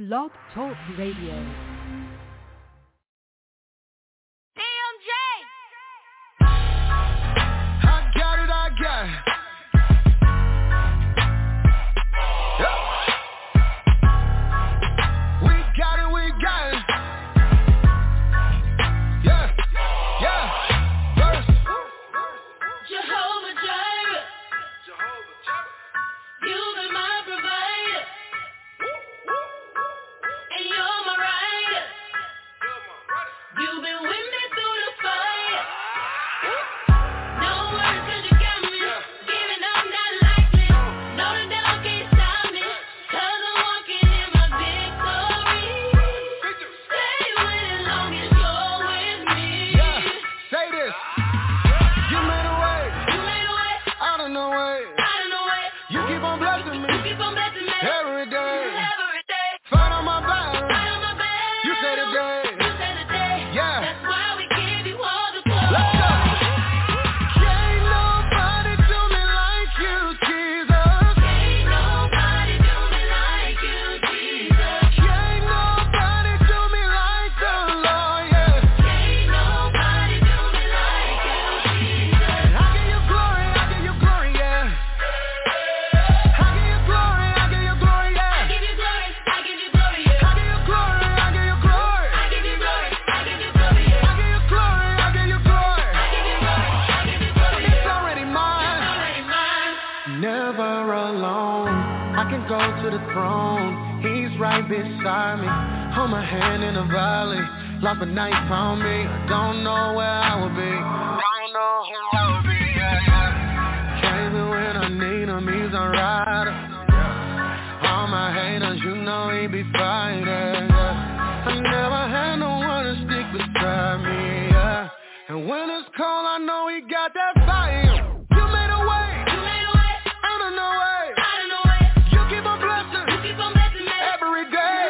Blog Talk Radio. Lost the night found me. I don't know where I would be. Don't know who I would be. Crazy when I need him, he's a rider. All my haters, you know he be fighting. I never had no one to stick beside me. And when it's cold, I know he got that fire. You made a way. Out of no way. You keep on blessing. Me every day.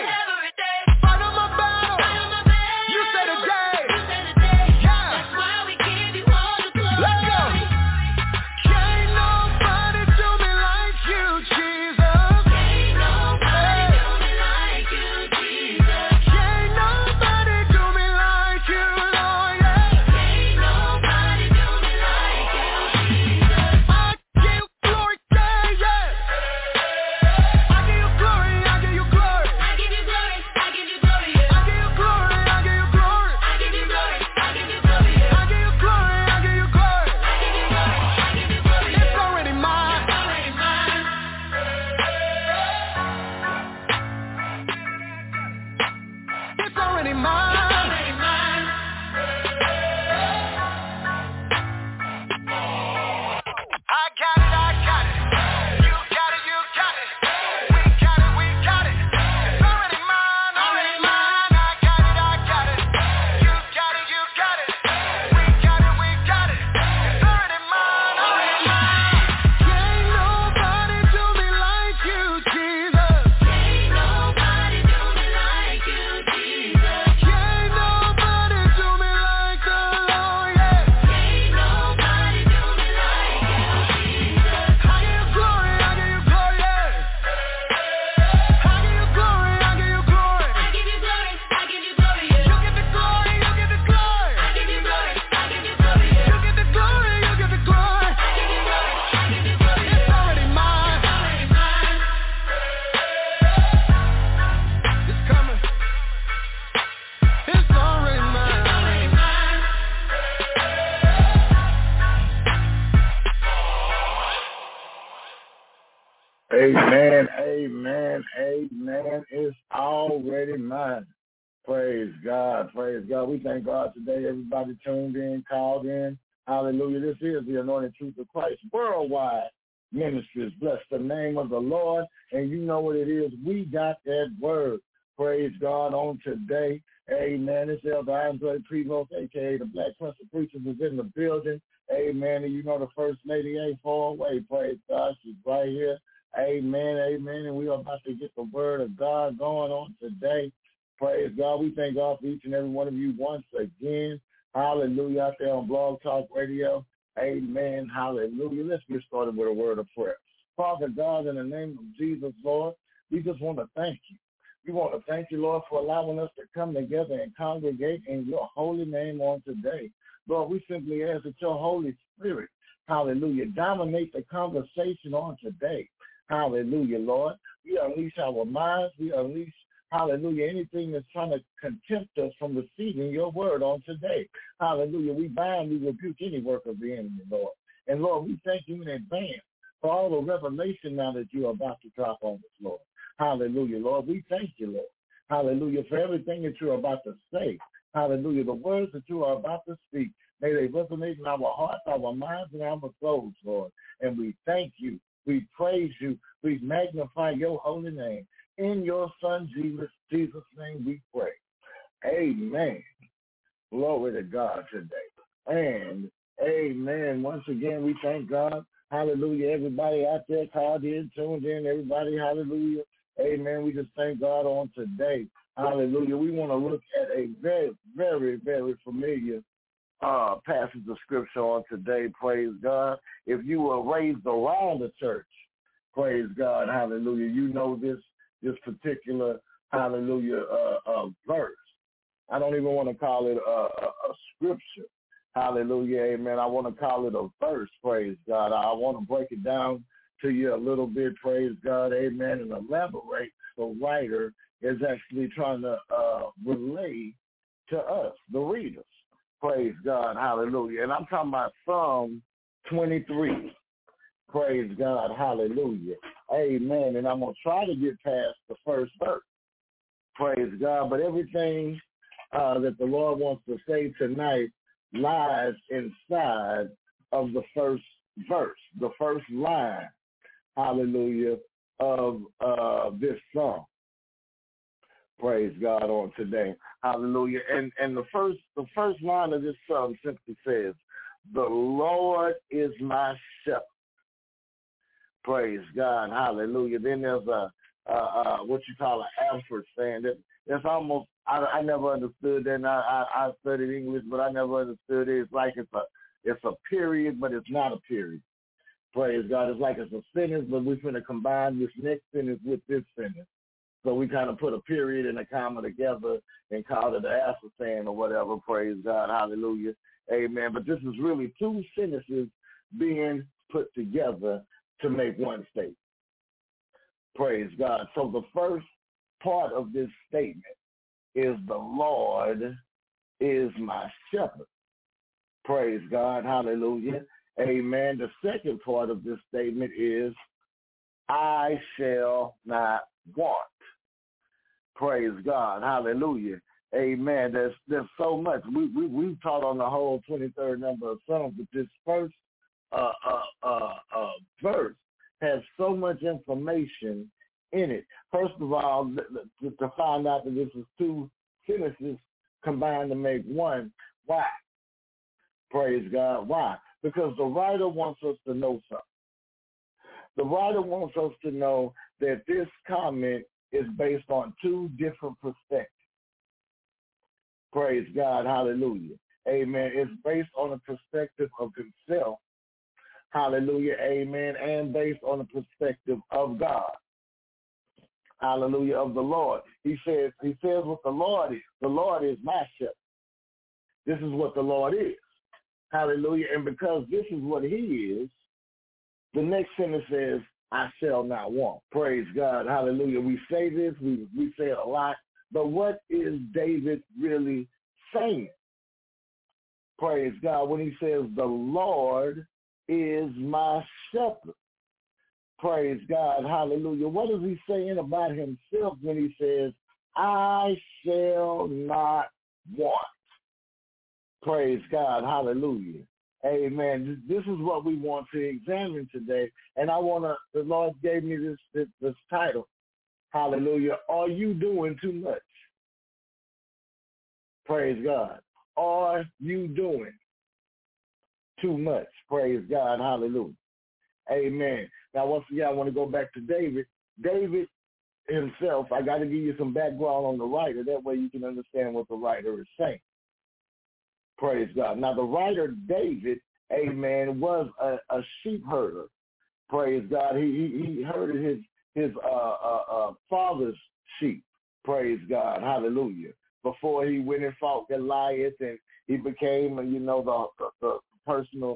Amen. It's already mine. Praise God. We thank God today. Everybody tuned in, called in. Hallelujah. This is the Anointed Truth of Christ Worldwide Ministries. Bless the name of the Lord. And you know what it is. We got that word. Praise God on today. Amen. It's Elder Andre Prevost, a.k.a. the Black Prince of Preachers, is in the building. Amen. And you know the First Lady ain't far away. Praise God. She's right here. Amen. And we are about to get the word of God going on today. Praise God. We thank God for each and every one of you once again. Hallelujah. Out there on Blog Talk Radio. Amen. Hallelujah. Let's get started with a word of prayer. Father God, in the name of Jesus, Lord, we just want to thank you. We want to thank you, Lord, for allowing us to come together and congregate in your holy name on today. Lord, we simply ask that your Holy Spirit, hallelujah, dominate the conversation on today. Hallelujah, Lord. We unleash our minds. We unleash, hallelujah, anything that's trying to contempt us from receiving your word on today. Hallelujah. We bind, we rebuke any work of the enemy, Lord. And Lord, we thank you in advance for all the revelation now that you're about to drop on us, Lord. Hallelujah, Lord. We thank you, Lord. Hallelujah, for everything that you're about to say. Hallelujah. The words that you are about to speak, may they resonate in our hearts, our minds, and our souls, Lord. And we thank you. We praise you. We magnify your holy name. In your Son, Jesus' name we pray. Amen. Glory to God today. And amen. Once again, we thank God. Hallelujah. Everybody out there called in, tuned in, everybody, hallelujah. Amen. We just thank God on today. Hallelujah. We want to look at a very, very, very familiar passage of scripture on today. Praise God. If you were raised around the church, praise God. Hallelujah. You know this particular, hallelujah, verse. I don't even want to call it a scripture. Hallelujah. Amen. I want to call it a verse. Praise God. I want to break it down to you a little bit. Praise God. Amen. And elaborate. The writer is actually trying to relay to us, the readers. Praise God. Hallelujah. And I'm talking about Psalm 23. Praise God. Hallelujah. Amen. And I'm going to try to get past the first verse. Praise God. But everything that the Lord wants to say tonight lies inside of the first verse, the first line, hallelujah, of this song. Praise God on today. Hallelujah. And the first line of this song simply says, the Lord is my shepherd. Praise God. Hallelujah. Then there's what you call an ampersand. It's almost, I never understood that. And I studied English, but I never understood it. It's like it's a period, but it's not a period. Praise God. It's like it's a sentence, but we're going to combine this next sentence with this sentence. So we kind of put a period and a comma together and call it an ampersand or whatever. Praise God. Hallelujah. Amen. But this is really two sentences being put together to make one statement. Praise God. So the first part of this statement is the Lord is my shepherd. Praise God. Hallelujah. Amen. The second part of this statement is I shall not want. Praise God. Hallelujah. Amen. There's so much. We've taught on the whole 23rd number of Psalms, but this first verse has so much information in it. First of all, to find out that this is two sentences combined to make one. Why? Praise God. Why? Because the writer wants us to know something. The writer wants us to know that this comment is based on two different perspectives. Praise God. Hallelujah. Amen. It's based on a perspective of himself. Hallelujah. Amen. And based on the perspective of God. Hallelujah. Of the Lord. He says what the Lord is. The Lord is my shepherd. This is what the Lord is. Hallelujah. And because this is what he is, the next sentence says, I shall not want. Praise God. Hallelujah. We say this, we say it a lot, but what is David really saying? Praise God. When he says, the Lord is my shepherd. Praise God. Hallelujah. What is he saying about himself when he says, I shall not want? Praise God. Hallelujah. Amen. This is what we want to examine today. And the Lord gave me this title. Hallelujah. Are you doing too much? Praise God. Are you doing too much? Praise God. Hallelujah. Amen. Now, once again, I want to go back to David. David himself, I got to give you some background on the writer. That way you can understand what the writer is saying. Praise God. Now, the writer David, amen, was a sheep herder. Praise God. He herded his father's sheep. Praise God. Hallelujah. Before he went and fought Goliath and he became, the personal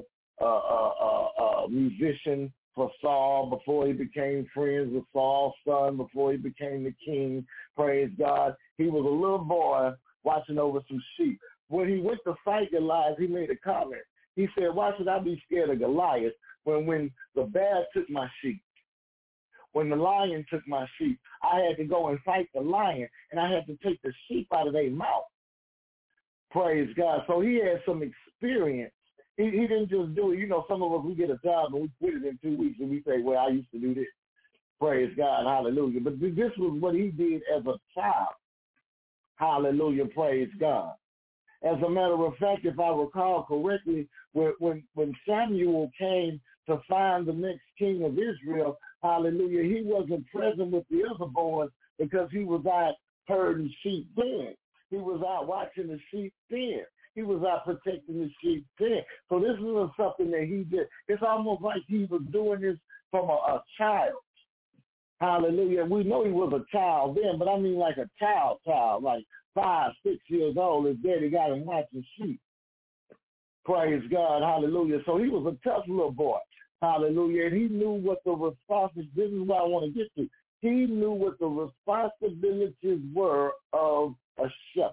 musician for Saul, before he became friends with Saul's son, before he became the king. Praise God. He was a little boy watching over some sheep. When he went to fight Goliath, he made a comment. He said, why should I be scared of Goliath when the bear took my sheep? When the lion took my sheep, I had to go and fight the lion, and I had to take the sheep out of their mouth. Praise God. So he had some experience. He didn't just do it. Some of us, we get a job and we quit it in 2 weeks, and we say, well, I used to do this. Praise God. Hallelujah. But this was what he did as a child. Hallelujah. Praise God. As a matter of fact, if I recall correctly, when Samuel came to find the next king of Israel, hallelujah, he wasn't present with the other boys because he was out herding sheep then. He was out watching the sheep then. He was out protecting the sheep then. So this was something that he did. It's almost like he was doing this from a child. Hallelujah. We know he was a child then, but I mean like a child, like 5, 6 years old. His daddy got him watching sheep. Praise God. Hallelujah. So he was a tough little boy. Hallelujah. And he knew what the responsibilities, this is what I want to get to. He knew what the responsibilities were of a shepherd.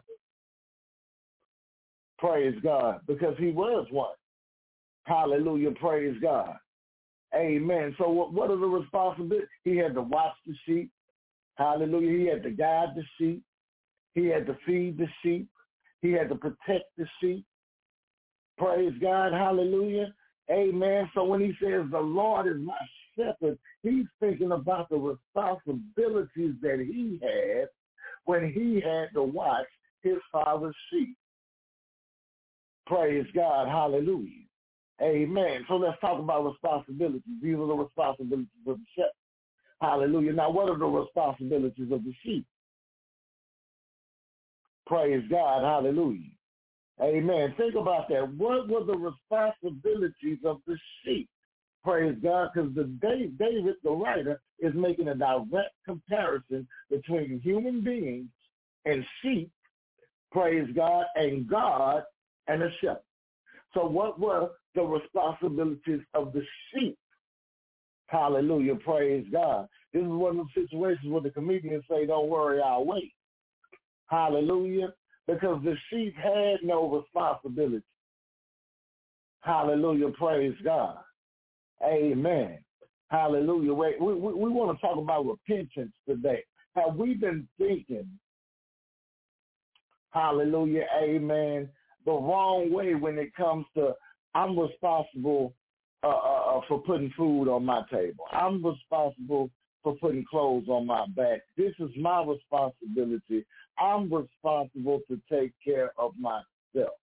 Praise God. Because he was one. Hallelujah. Praise God. Amen. So what are the responsibilities? He had to watch the sheep. Hallelujah. He had to guide the sheep. He had to feed the sheep. He had to protect the sheep. Praise God. Hallelujah. Amen. So when he says the Lord is my shepherd, he's thinking about the responsibilities that he had when he had to watch his father's sheep. Praise God. Hallelujah. Amen. So let's talk about responsibilities. These are the responsibilities of the shepherd. Hallelujah. Now, what are the responsibilities of the sheep? Praise God. Hallelujah. Amen. Think about that. What were the responsibilities of the sheep? Praise God, because David, the writer, is making a direct comparison between human beings and sheep, praise God, and God and a shepherd. So what were the responsibilities of the sheep? Hallelujah, praise God. This is one of the situations where the comedians say, don't worry, I'll wait. Hallelujah, because the sheep had no responsibility. Hallelujah, praise God. Amen. Hallelujah. We want to talk about repentance today. Have we been thinking, hallelujah, amen, the wrong way when it comes to I'm responsible for putting food on my table. I'm responsible for putting clothes on my back. This is my responsibility. I'm responsible to take care of myself.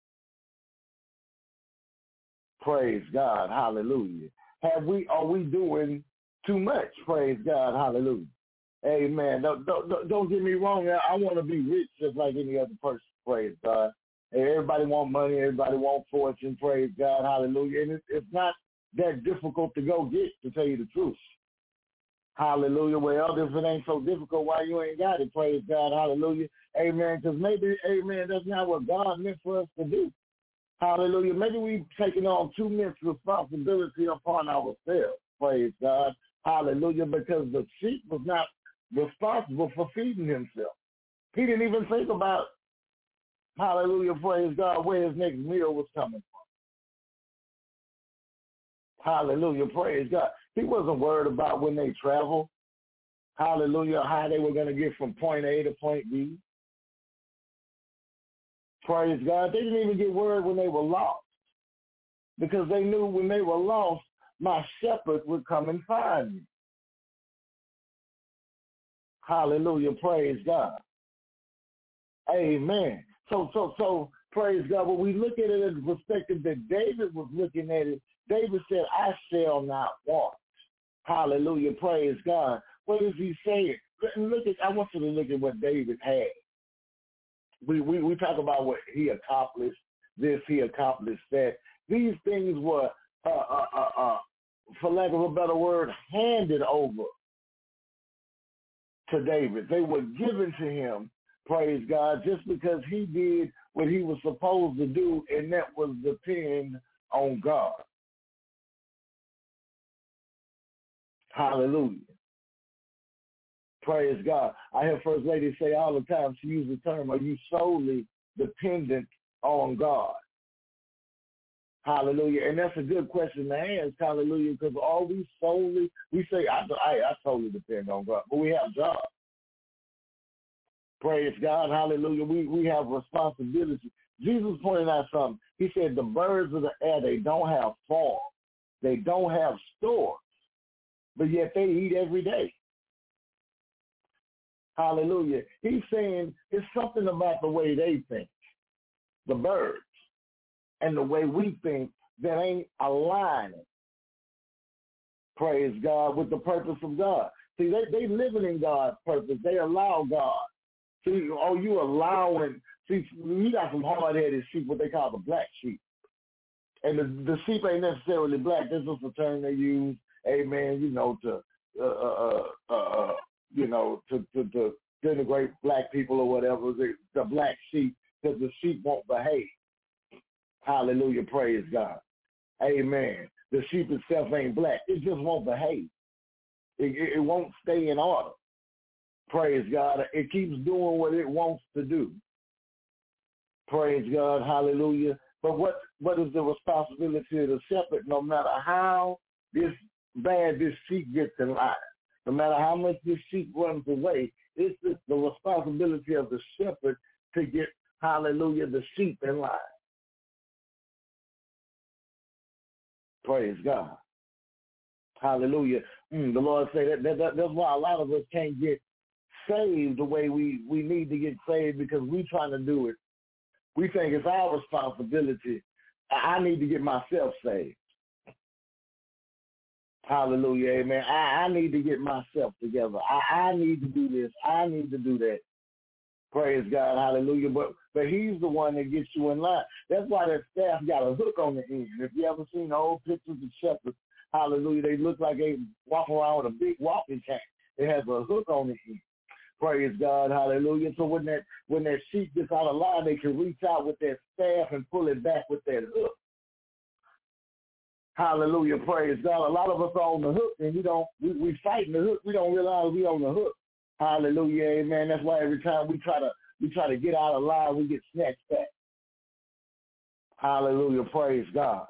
Praise God. Hallelujah. Are we doing too much? Praise God. Hallelujah. Amen. Don't get me wrong. I want to be rich just like any other person. Praise God. Everybody want money. Everybody want fortune. Praise God. Hallelujah. And it's not that difficult to go get, to tell you the truth. Hallelujah. Well, if it ain't so difficult, why you ain't got it? Praise God. Hallelujah. Amen. Because maybe, amen, that's not what God meant for us to do. Hallelujah. Maybe we've taken on too much responsibility upon ourselves. Praise God. Hallelujah. Because the sheep was not responsible for feeding himself. He didn't even think about, hallelujah, praise God, where his next meal was coming from. Hallelujah, praise God. He wasn't worried about when they traveled. Hallelujah, how they were going to get from point A to point B. Praise God. They didn't even get worried when they were lost, because they knew when they were lost, my shepherd would come and find me. Hallelujah, praise God. Amen. So praise God. When we look at it in the perspective that David was looking at it, David said, I shall not want. Hallelujah, praise God. What is he saying? I want you to look at what David had. We talk about what he accomplished, this, he accomplished that. These things were, for lack of a better word, handed over to David. They were given to him, praise God, just because he did what he was supposed to do, and that was depend on God. Hallelujah. Praise God. I hear First Lady say all the time, she uses the term, are you solely dependent on God? Hallelujah. And that's a good question to ask, hallelujah, because are we solely, we say, I solely depend on God, but we have jobs. Praise God, hallelujah. We have responsibility. Jesus pointed out something. He said the birds of the air, they don't have farms. They don't have stores, but yet they eat every day. Hallelujah. He's saying it's something about the way they think, the birds, and the way we think that ain't aligning, praise God, with the purpose of God. See, they living in God's purpose. They allow God. See, you allowing, see, we got some hard-headed sheep, what they call the black sheep. And the sheep ain't necessarily black. This is a term they use, amen, to denigrate black people or whatever, the black sheep, because the sheep won't behave. Hallelujah, praise God. Amen. The sheep itself ain't black. It just won't behave. It won't stay in order. Praise God. It keeps doing what it wants to do. Praise God. Hallelujah. But what is the responsibility of the shepherd? No matter how bad this sheep gets in line, no matter how much this sheep runs away, it's the responsibility of the shepherd to get, hallelujah, the sheep in line. Praise God. Hallelujah. The Lord said that's why a lot of us can't get saved the way we need to get saved, because we're trying to do it. We think it's our responsibility. I need to get myself saved. Hallelujah, amen. I need to get myself together. I need to do this. I need to do that. Praise God, hallelujah. But he's the one that gets you in line. That's why that staff got a hook on the end. If you ever seen the old pictures of shepherds, hallelujah, they look like they walk around with a big walking cane. It has a hook on the end. Praise God, hallelujah. So when that sheep gets out of line, they can reach out with that staff and pull it back with that hook. Hallelujah, praise God. A lot of us are on the hook, and we fighting the hook. We don't realize we on the hook. Hallelujah, amen. That's why every time we try to get out of line, we get snatched back. Hallelujah, praise God.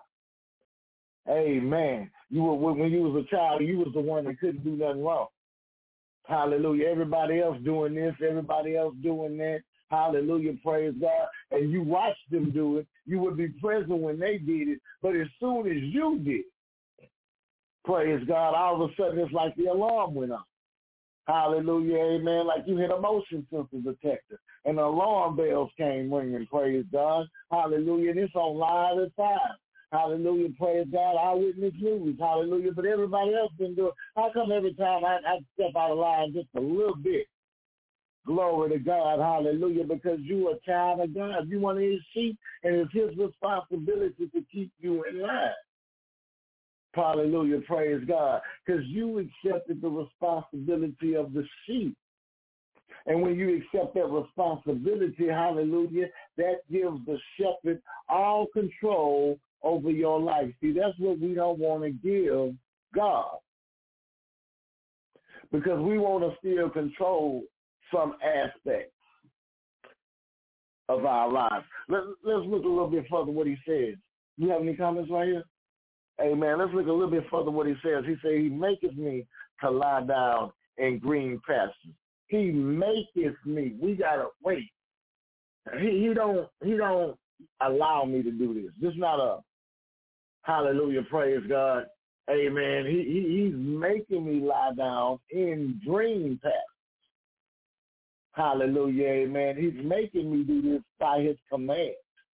Amen. When you was a child, you was the one that couldn't do nothing wrong. Hallelujah. Everybody else doing this, everybody else doing that. Hallelujah, praise God. And you watched them do it. You would be present when they did it. But as soon as you did, praise God, all of a sudden it's like the alarm went off. Hallelujah, amen. Like you hit a motion sensor detector and the alarm bells came ringing, praise God. Hallelujah. And it's on live at 5. Hallelujah, praise God, Eyewitness News, hallelujah, but everybody else been doing. How come every time I step out of line just a little bit? Glory to God, hallelujah, because you a child of God. You one of his sheep, and it's his responsibility to keep you in line. Hallelujah, praise God, because you accepted the responsibility of the sheep. And when you accept that responsibility, hallelujah, that gives the shepherd all control over your life. See, that's what we don't want to give God, because we want to still control some aspects of our lives. Let's look a little bit further what he says. You have any comments right here? Amen. Let's look a little bit further what he says. He says, he maketh me to lie down in green pastures. He maketh me. We gotta wait. He don't allow me to do this. This is not a hallelujah, praise God. Amen. He's making me lie down in green pastures. Hallelujah, amen. He's making me do this by his command.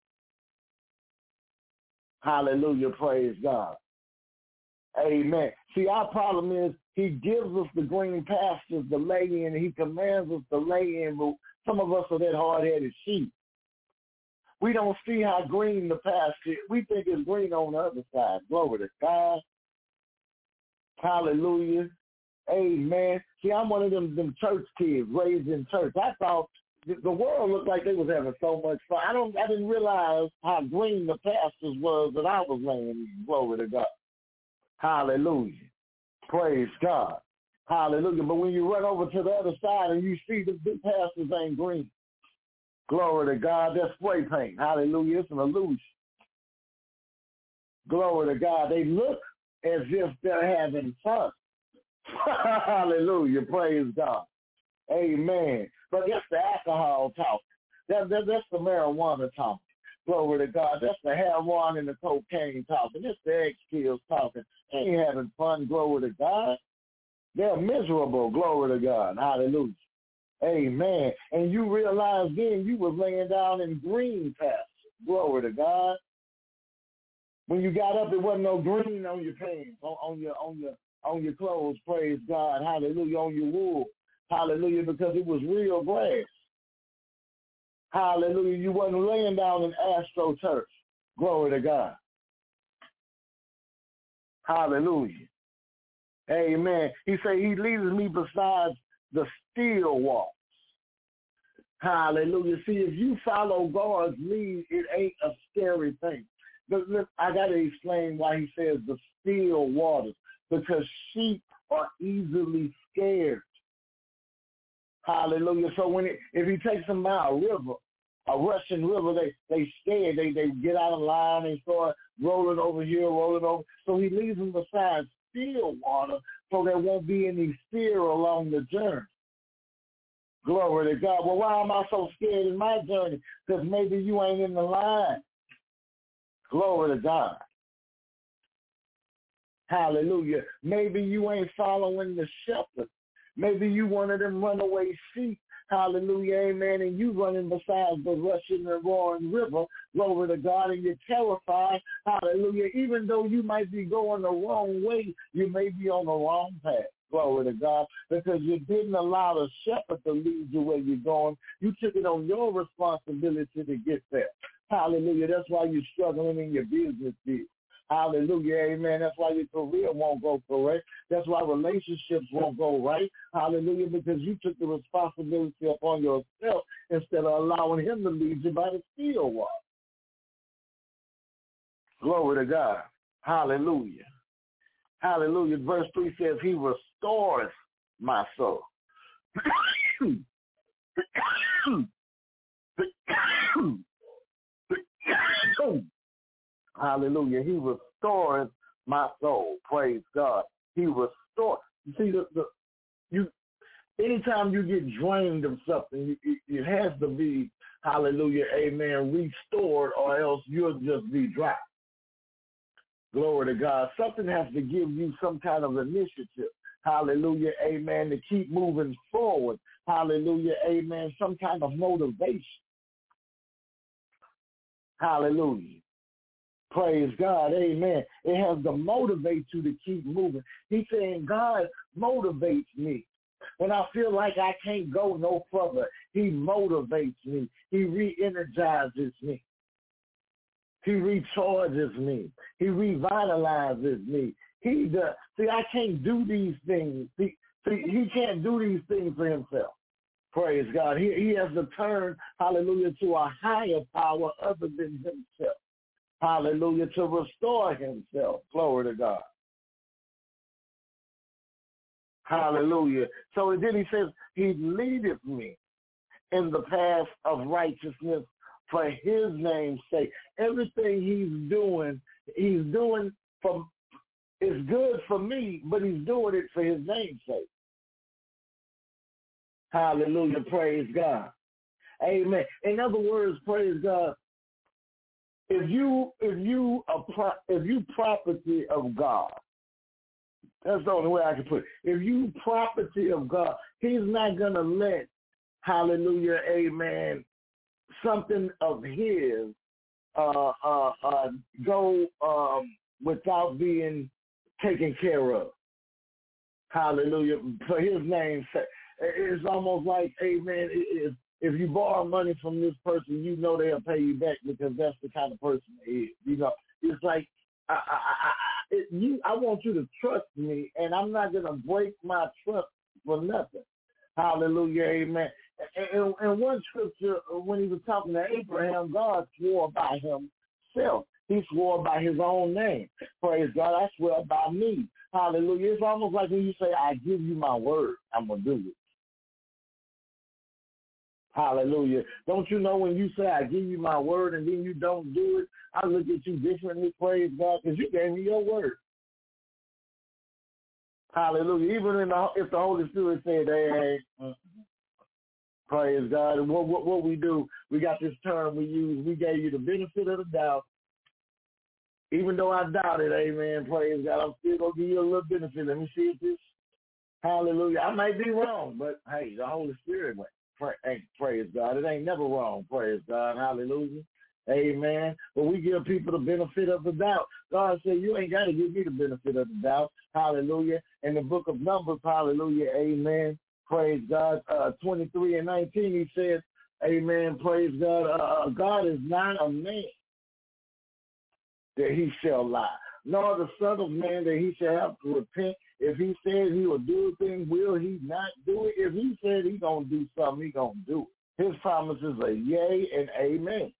Hallelujah, praise God. Amen. See, our problem is he gives us the green pastures to lay in. He commands us to lay in, but some of us are that hard-headed sheep. We don't see how green the pasture is. We think it's green on the other side. Glory to God. Hallelujah. Amen. See, I'm one of them church kids raised in church. I thought the world looked like they was having so much fun. I didn't realize how green the pastures was that I was laying in. Glory to God. Hallelujah. Praise God. Hallelujah. But when you run over to the other side and you see the pastures ain't green, glory to God, that's spray paint. Hallelujah. It's an illusion. Glory to God. They look as if they're having fun. Hallelujah. Praise God. Amen. But that's the alcohol talk. That's the marijuana talk. Glory to God. That's the heroin and the cocaine talking. That's the ex-kills talking. They ain't having fun. Glory to God. They're miserable. Glory to God. Hallelujah. Amen. And you realize then you was laying down in green pastures. Glory to God. When you got up, it wasn't no green on your pants, on your clothes. Praise God. Hallelujah. On your wool. Hallelujah. Because it was real grass. Hallelujah. You wasn't laying down in astroturf. Glory to God. Hallelujah. Amen. He said he leads me beside the still waters. Hallelujah. See, if you follow God's lead, it ain't a scary thing. But look, I got to explain why he says the still waters, because sheep are easily scared. Hallelujah. So if he takes them by a river, a rushing river, they scared. They get out of line. They start rolling over here, rolling over. So he leads them beside still water so there won't be any fear along the journey. Glory to God. Well, why am I so scared in my journey? Because maybe you ain't in the line. Glory to God. Hallelujah. Maybe you ain't following the shepherd. Maybe you one of them runaway sheep. Hallelujah, amen. And you running beside the rushing and roaring river. Glory to God. And you're terrified. Hallelujah. Even though you might be going the wrong way, you may be on the wrong path. Glory to God. Because you didn't allow the shepherd to lead you where you're going. You took it on your responsibility to get there. Hallelujah. That's why you're struggling in your business deal. Hallelujah. Amen. That's why your career won't go correct. That's why relationships won't go right. Hallelujah. Because you took the responsibility upon yourself instead of allowing him to lead you by the still water. Glory to God. Hallelujah. Hallelujah. Verse 3 says, he restores my soul. Hallelujah. He restores my soul. Praise God. He restores. You see, anytime you get drained of something, it has to be, hallelujah, amen, restored, or else you'll just be dry. Glory to God. Something has to give you some kind of initiative. Hallelujah, amen, to keep moving forward. Hallelujah, amen, some kind of motivation. Hallelujah. Praise God, amen. It has to motivate you to keep moving. He's saying God motivates me. When I feel like I can't go no further, he motivates me. He re-energizes me. He recharges me. He revitalizes me. He does. See, I can't do these things. See, he can't do these things for himself. Praise God. He has to turn, hallelujah, to a higher power other than himself. Hallelujah, to restore himself. Glory to God. Hallelujah. So then he says, he leadeth me in the path of righteousness for his name's sake. Everything he's doing for, is good for me, but he's doing it for his name's sake. Hallelujah. Praise God. Amen. In other words, praise God. If you property of God, that's the only way I can put it. If you property of God, he's not going to let, hallelujah, amen, something of his go without being taken care of. Hallelujah. For his name's sake. It's almost like, amen, if you borrow money from this person, you know they'll pay you back because that's the kind of person he is. You know, it's like I want you to trust me, and I'm not going to break my trust for nothing. Hallelujah, amen. And one scripture, when he was talking to Abraham, God swore by himself. He swore by his own name. Praise God. I swear by me. Hallelujah. It's almost like when you say, I give you my word, I'm going to do it. Hallelujah. Don't you know when you say, I give you my word, and then you don't do it, I look at you differently, praise God, because you gave me your word. Hallelujah. Even if the Holy Spirit said, hey, praise God. And what we do, we got this term we use, we gave you the benefit of the doubt. Even though I doubt it, amen, praise God, I'm still going to give you a little benefit. Let me see if this, hallelujah. I might be wrong, but hey, the Holy Spirit went. Praise God. It ain't never wrong. Praise God. Hallelujah. Amen. But we give people the benefit of the doubt. God said, you ain't got to give me the benefit of the doubt. Hallelujah. In the book of Numbers, hallelujah. Amen. Praise God. 23 and 19, he says, amen. Praise God. God is not a man that he shall lie, nor the son of man that he shall have to repent. If he says he will do a thing, will he not do it? If he said he's going to do something, he's going to do it. His promises are yea and amen.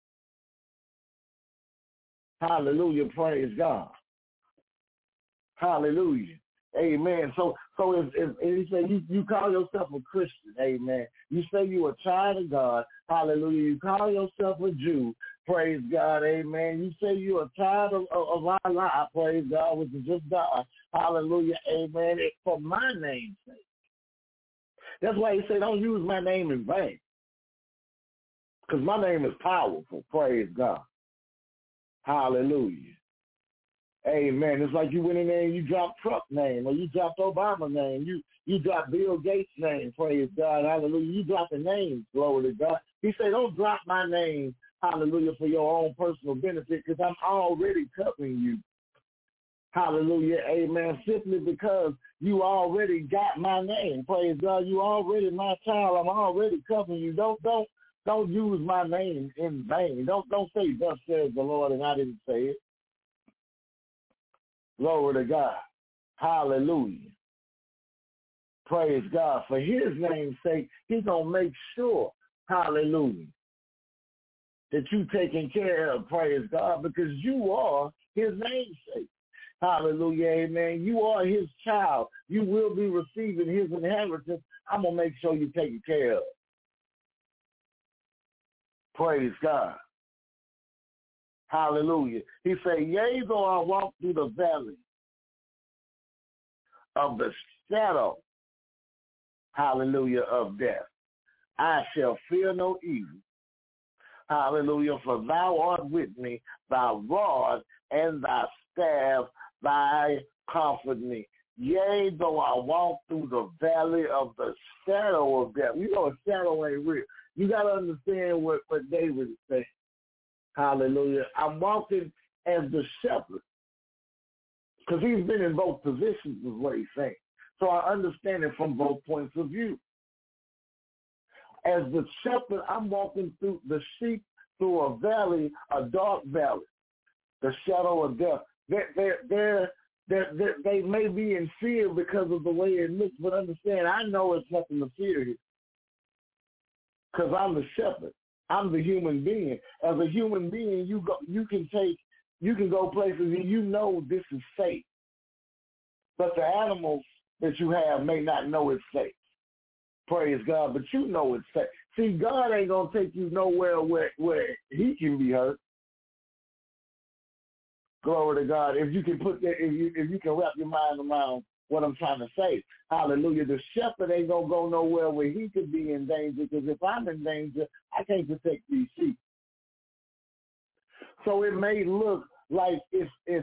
Hallelujah. Praise God. Hallelujah. Amen. So if he said you call yourself a Christian, amen. You say you're a child of God, hallelujah. You call yourself a Jew, praise God, amen. You say you're a child of Allah, praise God, which is just God, hallelujah, amen. It's for my name's sake. That's why he said don't use my name in vain, because my name is powerful, praise God, hallelujah. Amen. It's like you went in there and you dropped Trump's name, or you dropped Obama's name. You dropped Bill Gates' name, praise God, hallelujah. You dropped the names, glory to God. He said, don't drop my name, hallelujah, for your own personal benefit, because I'm already covering you. Hallelujah, amen. Simply because you already got my name, praise God. You already my child. I'm already covering you. Don't use my name in vain. Don't say, thus says the Lord, and I didn't say it. Glory to God. Hallelujah. Praise God. For his name's sake, he's going to make sure, hallelujah, that you taken care of, praise God, because you are his namesake. Hallelujah, amen. You are his child. You will be receiving his inheritance. I'm going to make sure you take care of. Praise God. Hallelujah. He said, yea, though I walk through the valley of the shadow, hallelujah, of death, I shall fear no evil. Hallelujah. For thou art with me, thy rod and thy staff, thy comfort me. Yea, though I walk through the valley of the shadow of death. You know, a shadow ain't real. You got to understand what David is saying. Hallelujah. I'm walking as the shepherd, because he's been in both positions is what he's saying. So I understand it from both points of view. As the shepherd, I'm walking through the sheep through a valley, a dark valley, the shadow of death. They may be in fear because of the way it looks, but understand, I know it's nothing to fear here, because I'm the shepherd. I'm the human being. As a human being, you can go places and you know this is safe. But the animals that you have may not know it's safe. Praise God, but you know it's safe. See, God ain't gonna take you nowhere where he can be hurt. Glory to God. If you can put that, if you can wrap your mind around what I'm trying to say. Hallelujah. The shepherd ain't going to go nowhere where he could be in danger, because if I'm in danger, I can't protect these sheep. So it may look like it's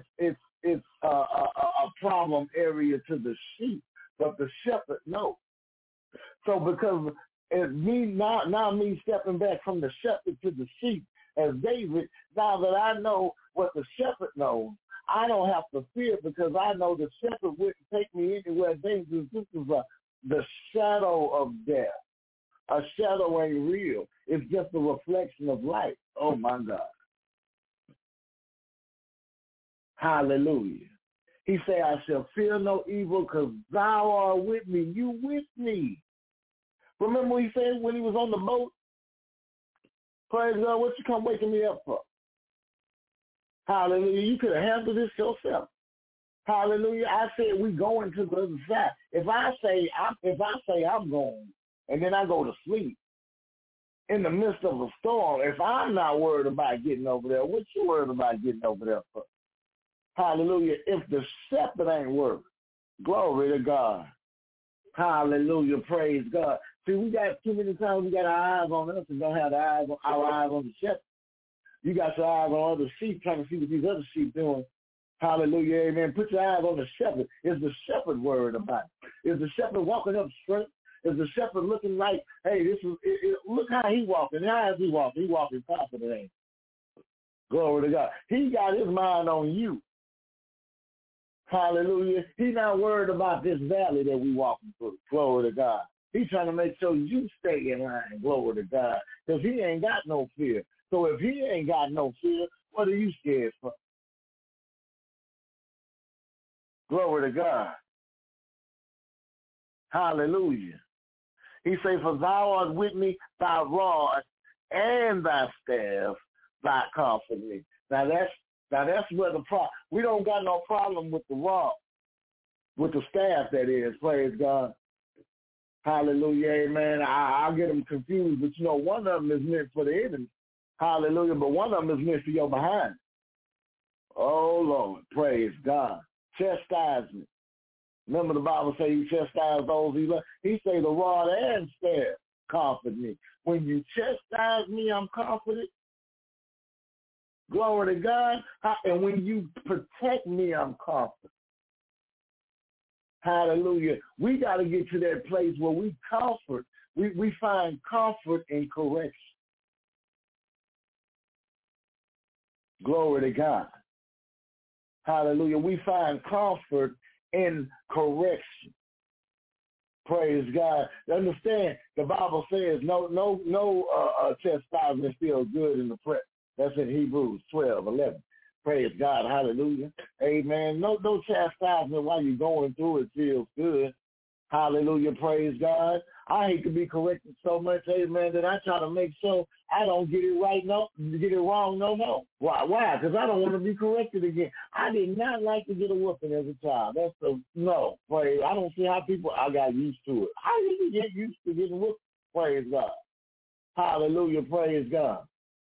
a problem area to the sheep, but the shepherd knows. So because me stepping back from the shepherd to the sheep as David, now that I know what the shepherd knows, I don't have to fear, because I know the shepherd wouldn't take me anywhere dangerous. This is the shadow of death. A shadow ain't real. It's just a reflection of light. Oh, my God. Hallelujah. He said, I shall fear no evil because thou art with me. You with me. Remember what he said when he was on the boat? Praise God, what you come waking me up for? Hallelujah. You could have handled this yourself. Hallelujah. I said we going to the other side. If I say I'm going and then I go to sleep in the midst of a storm, if I'm not worried about getting over there, what you worried about getting over there for? Hallelujah. If the shepherd ain't worried, glory to God. Hallelujah. Praise God. See, we got too many times we got our eyes on us and don't have our eyes on the shepherd. You got your eyes on other sheep trying to see what these other sheep doing. Hallelujah, amen. Put your eyes on the shepherd. Is the shepherd worried about it? Is the shepherd walking up straight? Is the shepherd looking like, hey, look how he walking. How is he walking? He walking confident, ain't he? Glory to God. He got his mind on you. Hallelujah. He's not worried about this valley that we walking through. Glory to God. He's trying to make sure you stay in line. Glory to God. Because he ain't got no fear. So if he ain't got no fear, what are you scared for? Glory to God. Hallelujah. He say, for thou art with me, thy rod and thy staff, thy comfort me. Now that's where the problem. We don't got no problem with the rod, with the staff, that is. Praise God. Hallelujah, amen. I get them confused, but one of them is meant for the enemy. Hallelujah, but one of them is meant for your behind. Oh, Lord, praise God. Chastisement. Remember the Bible say he chastise those he loves. He say the rod and staff comfort me. When you chastise me, I'm comforted. Glory to God. And when you protect me, I'm comforted. Hallelujah. We got to get to that place where we comfort. We find comfort in correction. Glory to God. Hallelujah. We find comfort in correction. Praise God. Understand, the Bible says no chastisement feels good in the press. That's in Hebrews 12:11. Praise God. Hallelujah. Amen. No chastisement while you're going through it feels good. Hallelujah. Praise God. I hate to be corrected so much, amen, that I try to make sure I don't get it right, get it wrong, no. Why? Because I don't want to be corrected again. I did not like to get a whooping as a child. No. Praise. I don't see how I got used to it. How did you get used to getting whooped? Praise God. Hallelujah. Praise God.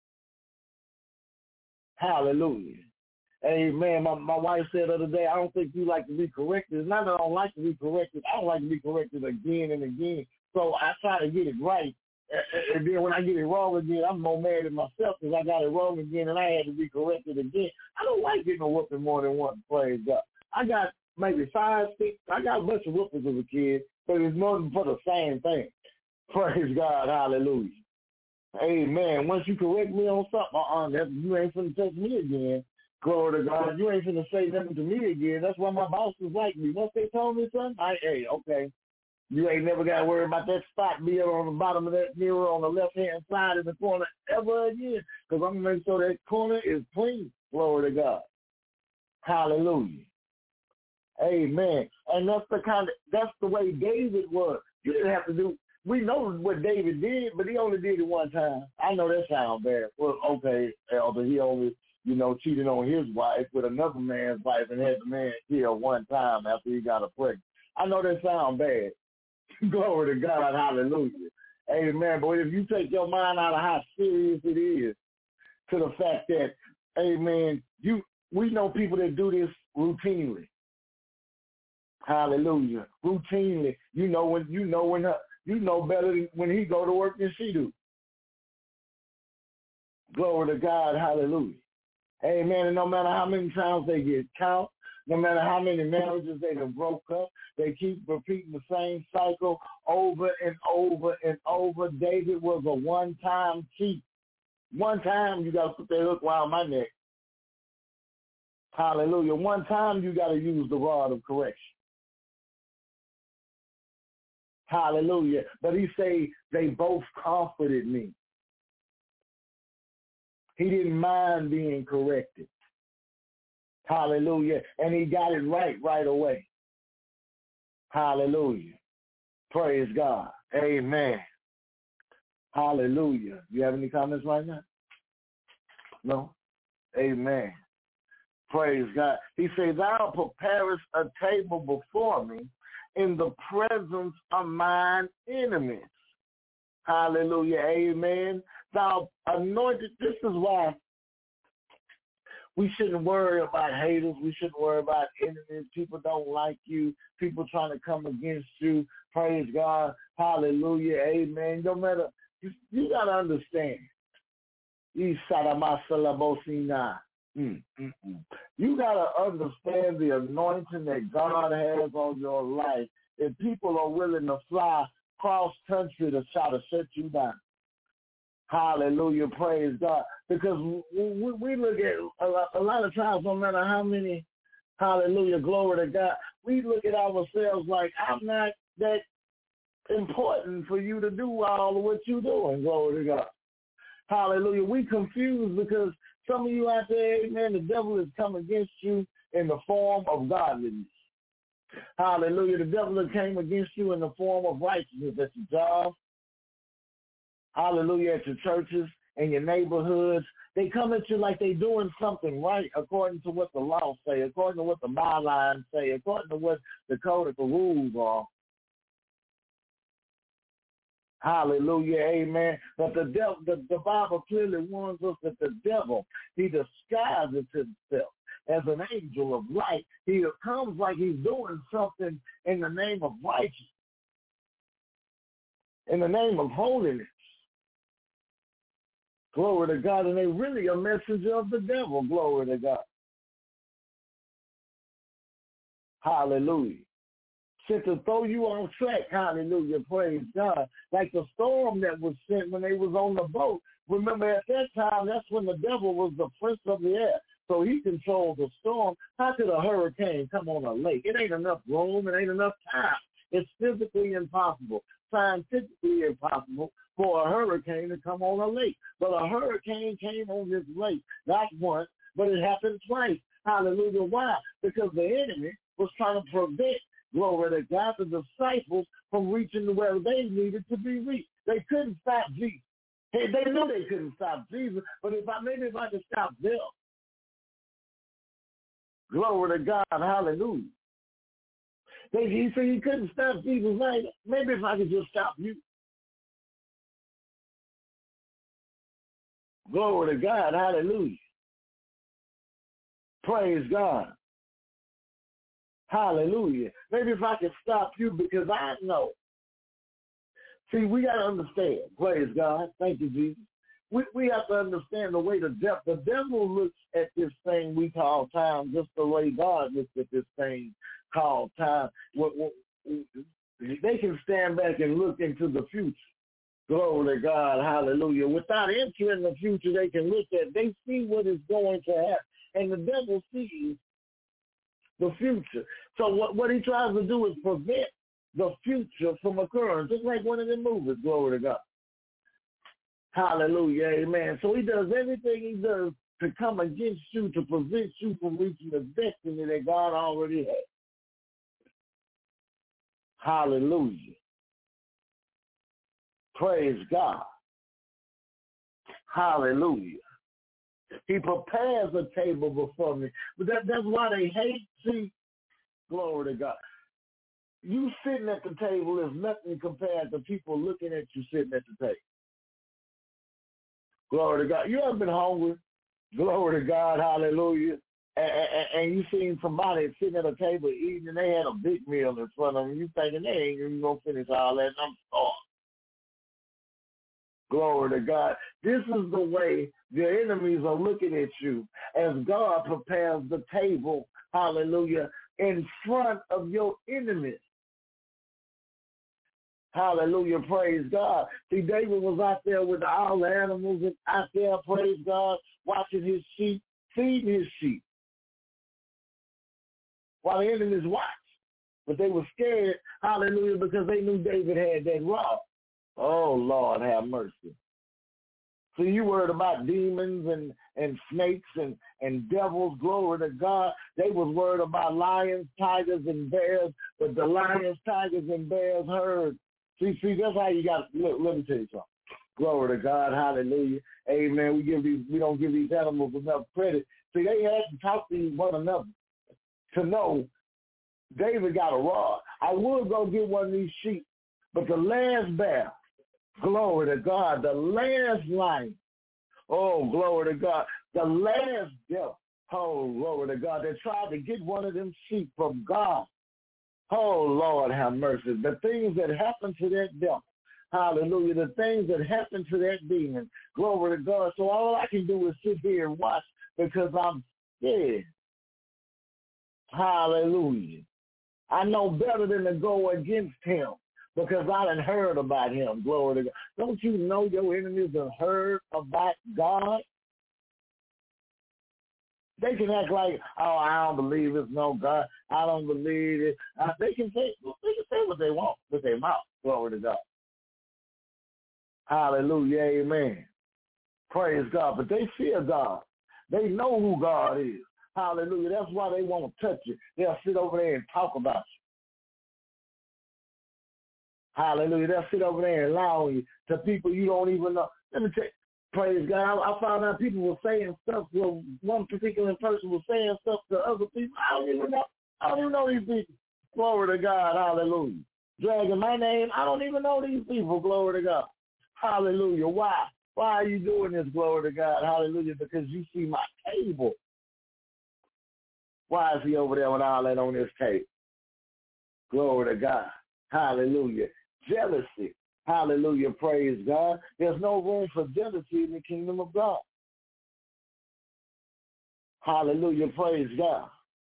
Hallelujah. Amen. My wife said the other day, I don't think you like to be corrected. It's not that I don't like to be corrected. I don't like to be corrected again and again. So I try to get it right. And then when I get it wrong again, I'm more mad at myself because I got it wrong again and I had to be corrected again. I don't like getting a whooping more than once, praise God. I got maybe 5, 6. I got a bunch of whoopings as a kid, but it's more than for the same thing. Praise God. Hallelujah. Amen. Once you correct me on something, you ain't finna touch me again. Glory to God. You ain't finna say nothing to me again. That's why my bosses like me. Once they told me something, okay. You ain't never got to worry about that spot mirror on the bottom of that mirror on the left-hand side in the corner ever again, because I'm going to make sure that corner is clean. Glory to God. Hallelujah. Amen. And that's the way David was. You didn't have to do. We know what David did, but he only did it one time. I know that sounds bad. Well, okay, Elder, he only, cheated on his wife with another man's wife and had the man killed one time after he got her pregnant. I know that sounds bad. Glory to God, hallelujah. Amen. But if you take your mind out of how serious it is to the fact that, amen, we know people that do this routinely. Hallelujah. Routinely. You know better than when he go to work than she do. Glory to God, hallelujah. Amen. And no matter how many times they get caught, no matter how many marriages they have broke up, they keep repeating the same cycle over and over and over. David was a one-time cheat. One time you got to put that hook around my neck. Hallelujah. One time you got to use the rod of correction. Hallelujah. But he say they both comforted me. He didn't mind being corrected. Hallelujah. And he got it right away. Hallelujah. Praise God. Amen. Hallelujah. You have any comments right now? No? Amen. Praise God. He says, thou preparest a table before me in the presence of mine enemies. Hallelujah. Amen. Thou anointed. This is why we shouldn't worry about haters. We shouldn't worry about enemies. People don't like you. People trying to come against you. Praise God. Hallelujah. Amen. No matter, you got to understand. You got to understand the anointing that God has on your life. If people are willing to fly cross country to try to shut you down. Hallelujah, praise God. Because we look at a lot of times, no matter how many, hallelujah, glory to God, we look at ourselves like, I'm not that important for you to do all of what you're doing, glory to God. Hallelujah. We confused because some of you out there, amen, the devil has come against you in the form of godliness. Hallelujah. The devil that came against you in the form of righteousness at your job. Hallelujah. At your churches and your neighborhoods. They come at you like they're doing something right according to what the law say, according to what the bylines say, according to what the codical rules are. Hallelujah. Amen. But the devil, the Bible clearly warns us that the devil, he disguises himself as an angel of light. He comes like he's doing something in the name of righteousness, in the name of holiness. Glory to God. And they're really a messenger of the devil. Glory to God. Hallelujah. Sent to throw you on track. Hallelujah. Praise God. Like the storm that was sent when they was on the boat. Remember at that time, that's when the devil was the prince of the air. So he controlled the storm. How could a hurricane come on a lake? It ain't enough room. It ain't enough time. It's physically impossible, scientifically impossible for a hurricane to come on a lake. But a hurricane came on this lake, not once, but it happened twice. Hallelujah. Why? Because the enemy was trying to prevent, glory to God, the disciples from reaching to where they needed to be reached. They couldn't stop Jesus. Hey, they knew they couldn't stop Jesus, but if I could stop them, glory to God, hallelujah. He said he couldn't stop Jesus. Maybe if I could just stop you. Glory to God, hallelujah. Praise God. Hallelujah. Maybe if I could stop you because I know. See, we got to understand. Praise God. Thank you, Jesus. We have to understand the way the devil looks at this thing we call time just the way God looks at this thing called time. They can stand back and look into the future. Glory to God. Hallelujah. Without entering the future, they can look at, they see what is going to happen. And the devil sees the future. So what he tries to do is prevent the future from occurring, just like one of the movies, glory to God. Hallelujah, amen. So he does everything he does to come against you, to prevent you from reaching the destiny that God already has. Hallelujah. Praise God. Hallelujah. He prepares a table before me. But that's why they hate. See, glory to God. You sitting at the table is nothing compared to people looking at you sitting at the table. Glory to God. You ever been hungry? Glory to God. Hallelujah. And you seen somebody sitting at a table eating and they had a big meal in front of them. You thinking they ain't even going to finish all that and I'm starved. Glory to God. This is the way the enemies are looking at you as God prepares the table, hallelujah, in front of your enemies. Hallelujah, praise God. See, David was out there with all the animals and out there, praise God, watching his sheep, feeding his sheep, while the enemies watched. But they were scared, hallelujah, because they knew David had that rod. Oh, Lord, have mercy. See, you worried about demons and snakes and devils, glory to God. They was worried about lions, tigers, and bears, but the lions, tigers, and bears heard. See, that's how you got, look, let me tell you something. Glory to God, hallelujah. Amen. We don't give these animals enough credit. See, they had to talk to one another to know David got a rod. I would go get one of these sheep, but the last bear, glory to God, the last lion, oh, glory to God, the last devil, oh, glory to God, they tried to get one of them sheep from God. Oh, Lord, have mercy. The things that happened to that devil, hallelujah, the things that happened to that demon, glory to God. So all I can do is sit here and watch because I'm scared. Hallelujah. I know better than to go against him because I done heard about him, glory to God. Don't you know your enemies have heard about God? They can act like, oh, I don't believe it's no God. I don't believe it. They can say what they want with their mouth, glory to God. Hallelujah, amen. Praise God. But they fear God. They know who God is. Hallelujah. That's why they won't touch you. They'll sit over there and talk about you. Hallelujah. They'll sit over there and lie on you to people you don't even know. Let me tell you, praise God. I found out people were saying stuff. Well, one particular person was saying stuff to other people. I don't even know these people. Glory to God. Hallelujah. Dragging my name. I don't even know these people. Glory to God. Hallelujah. Why? Why are you doing this? Glory to God. Hallelujah. Because you see my table. Why is he over there with all that on his table? Glory to God. Hallelujah. Jealousy. Hallelujah. Praise God. There's no room for jealousy in the kingdom of God. Hallelujah. Praise God.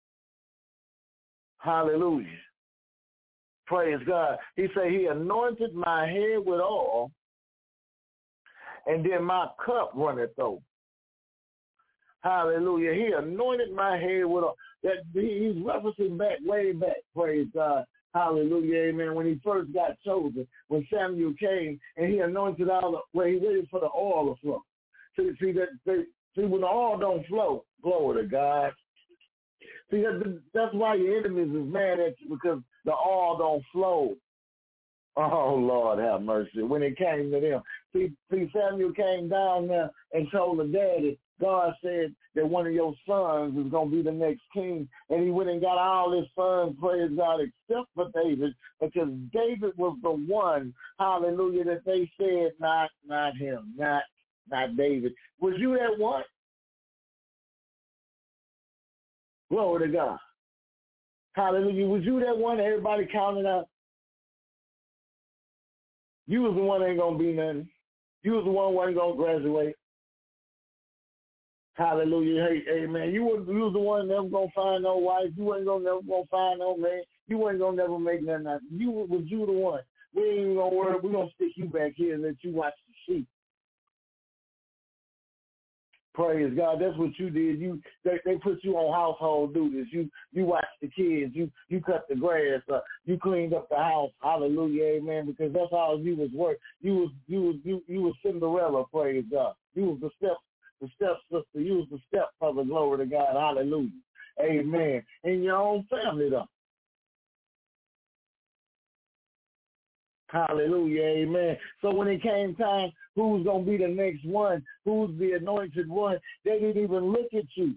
Hallelujah. Praise God. He said he anointed my head with oil, and then my cup runneth over. Hallelujah. He anointed my head with oil. He's referencing back, way back, praise God. Hallelujah, amen. When he first got chosen, when Samuel came and he anointed where he waited for the oil to flow. See, when the oil don't flow, glory to God. See, that's why your enemies is mad at you, because the oil don't flow. Oh, Lord, have mercy. When it came to them. See, Samuel came down there and told the daddy, God said that one of your sons is going to be the next king. And he went and got all his sons, praise God, except for David, because David was the one, hallelujah, that they said, not him, not David. Was you that one? Glory to God. Hallelujah. Was you that one that everybody counted out? You was the one that ain't going to be nothing. You was the one who wasn't going to graduate. Hallelujah. Hey, amen. You was the one never going to find no wife. You wasn't never going to find no man. You wasn't going to never make nothing out. You the one. We ain't even going to worry. We're going to stick you back here and let you watch the sheep. Praise God. That's what you did. They put you on household duties. You watched the kids. You cut the grass. You cleaned up the house. Hallelujah, amen. Because that's all you was work. You was Cinderella. Praise God. You was the stepsister. You was the stepmother. Glory to God. Hallelujah, amen. In your own family, though. Hallelujah, amen. So when it came time, who's going to be the next one? Who's the anointed one? They didn't even look at you.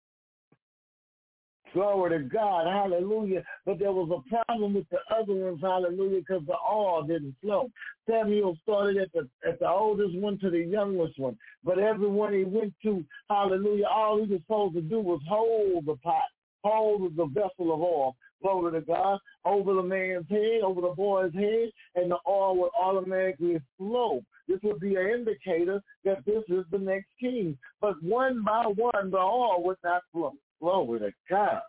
Glory to God, hallelujah. But there was a problem with the other ones, hallelujah, because the oil didn't flow. Samuel started at the oldest one to the youngest one. But everyone he went to, hallelujah, all he was supposed to do was hold the pot, hold the vessel of oil. Glory to God, over the man's head, over the boy's head, and the oil would automatically flow. This would be an indicator that this is the next king. But one by one, the oil would not flow. Glory to God.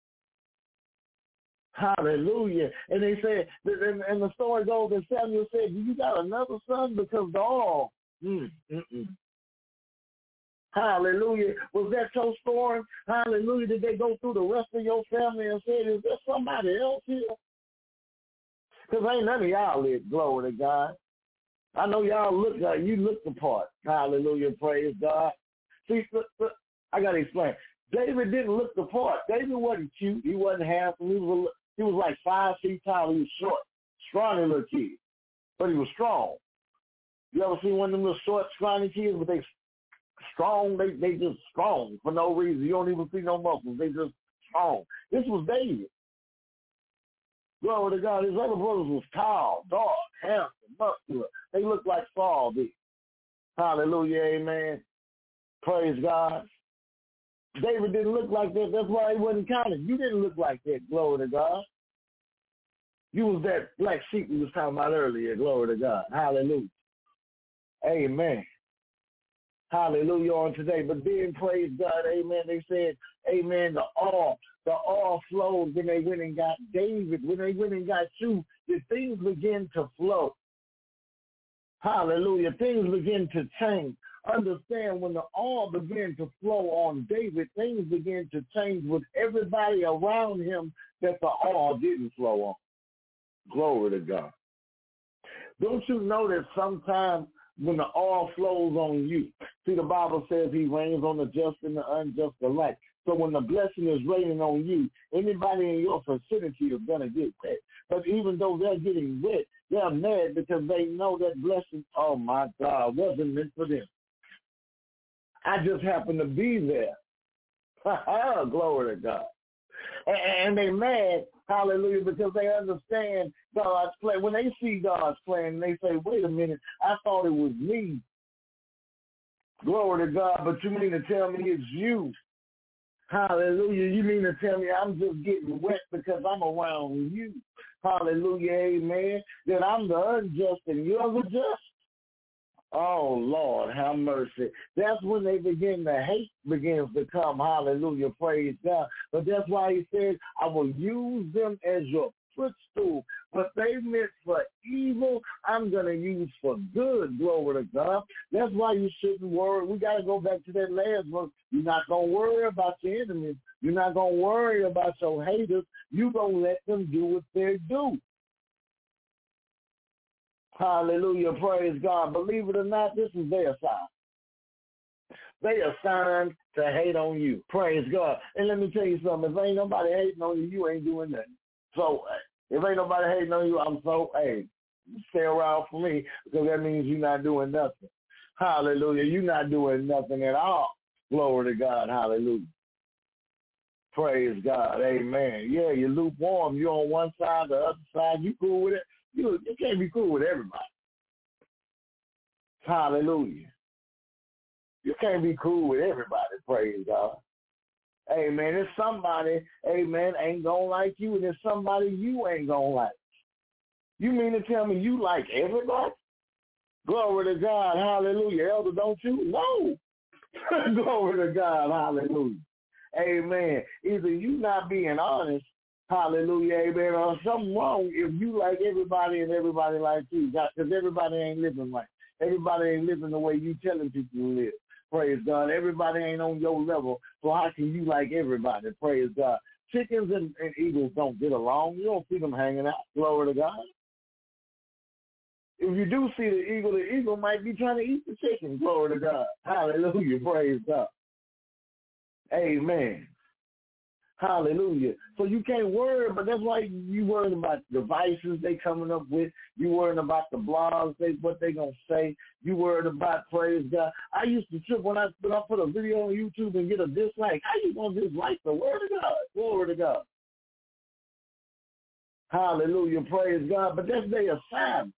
Hallelujah. And they said, and the story goes that Samuel said, you got another son? Because the oil, Hallelujah. Was that your story? Hallelujah. Did they go through the rest of your family and say, is there somebody else here? Because ain't none of y'all live, glory to God. I know y'all look like you look the part. Hallelujah, praise God. See, look, I gotta explain. David didn't look the part. David wasn't cute. He wasn't handsome. He was like 5 feet tall. He was short, scrawny little kid, but he was strong. You ever see one of them little short, scrawny kids, but they strong? They just strong for no reason. You don't even see no muscles. They just strong. This was David. Glory to God. His other brothers was tall, dark, handsome, muscular. They looked like Saul did. Hallelujah, amen. Praise God. David didn't look like that. That's why he wasn't counted. You didn't look like that. Glory to God. You was that black sheep we was talking about earlier. Glory to God. Hallelujah. Amen. Hallelujah on today. But then, praise God, amen, they said, amen, the all flowed when they went and got David, when they went and got you, the things begin to flow. Hallelujah. Things begin to change. Understand, when the oil began to flow on David, things began to change with everybody around him that the oil didn't flow on. Glory to God. Don't you know that sometimes when the oil flows on you, see, the Bible says he rains on the just and the unjust alike. So when the blessing is raining on you, anybody in your vicinity is going to get wet. But even though they're getting wet, they're mad because they know that blessing, oh my God, wasn't meant for them. I just happened to be there. Glory to God. And they mad, hallelujah, because they understand God's plan. When they see God's plan, they say, wait a minute, I thought it was me. Glory to God, but you mean to tell me it's you? Hallelujah. You mean to tell me I'm just getting wet because I'm around you? Hallelujah, amen. That I'm the unjust and you're the just? Oh, Lord, have mercy. That's when they begin, the hate begins to come. Hallelujah, praise God. But that's why he said, I will use them as your footstool. But they meant for evil, I'm going to use for good, glory to God. That's why you shouldn't worry. We got to go back to that last verse. You're not going to worry about your enemies. You're not going to worry about your haters. You're going to let them do what they do. Hallelujah, praise God. Believe it or not, this is their sign. They are signed to hate on you. Praise God. And let me tell you something. If ain't nobody hating on you, you ain't doing nothing. So if ain't nobody hating on you, stay around for me, because that means you're not doing nothing. Hallelujah. You're not doing nothing at all. Glory to God. Hallelujah. Praise God. Amen. Yeah, you're lukewarm. You're on one side, the other side. You cool with it. You can't be cool with everybody. Hallelujah. You can't be cool with everybody, praise God. Amen. There's somebody, amen, ain't going to like you, and there's somebody you ain't going to like. You mean to tell me you like everybody? Glory to God, hallelujah. Elder, don't you? No. Glory to God, hallelujah. Amen. Either you not being honest, hallelujah, amen, or something wrong if you like everybody and everybody like you, because everybody ain't living right. Everybody ain't living the way you telling people to live. Praise God. Everybody ain't on your level, so how can you like everybody? Praise God. Chickens and eagles don't get along. You don't see them hanging out. Glory to God. If you do see the eagle might be trying to eat the chicken. Glory to God. Hallelujah. Praise God. Amen. Hallelujah. So you can't worry, but that's why you worrying about devices they coming up with. You worrying about the blogs, what they going to say. You worried about, praise God. I used to trip when I put a video on YouTube and get a dislike. How you going to dislike the word of God? Glory to God. Hallelujah. Praise God. But that's their assignment.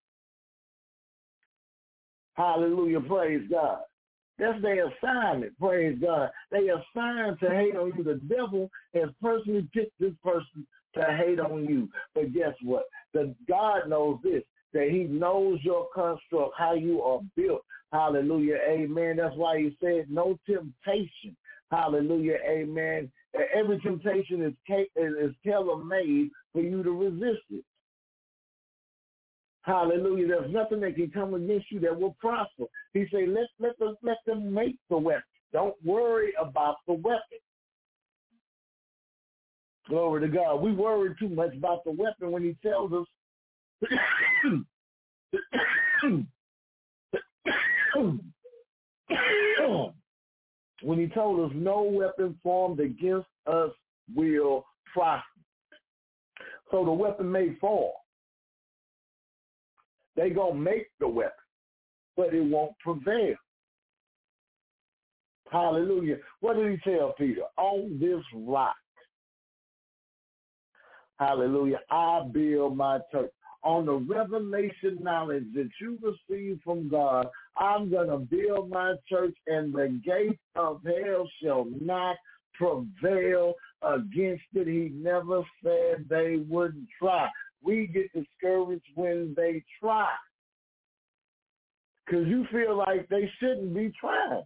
Hallelujah. Praise God. That's their assignment, praise God. They assigned to hate on you. The devil has personally picked this person to hate on you. But guess what? God knows this, that he knows your construct, how you are built. Hallelujah, amen. That's why he said no temptation. Hallelujah, amen. Every temptation is tailor-made for you to resist it. Hallelujah. There's nothing that can come against you that will prosper. He said, let them make the weapon. Don't worry about the weapon. Glory to God. We worry too much about the weapon when he tells us when he told us no weapon formed against us will prosper. So the weapon may fall. They going to make the weapon, but it won't prevail. Hallelujah. What did he tell Peter? On this rock, hallelujah, I build my church. On the revelation knowledge that you receive from God, I'm going to build my church, and the gates of hell shall not prevail against it. He never said they wouldn't try. We get discouraged when they try because you feel like they shouldn't be trying.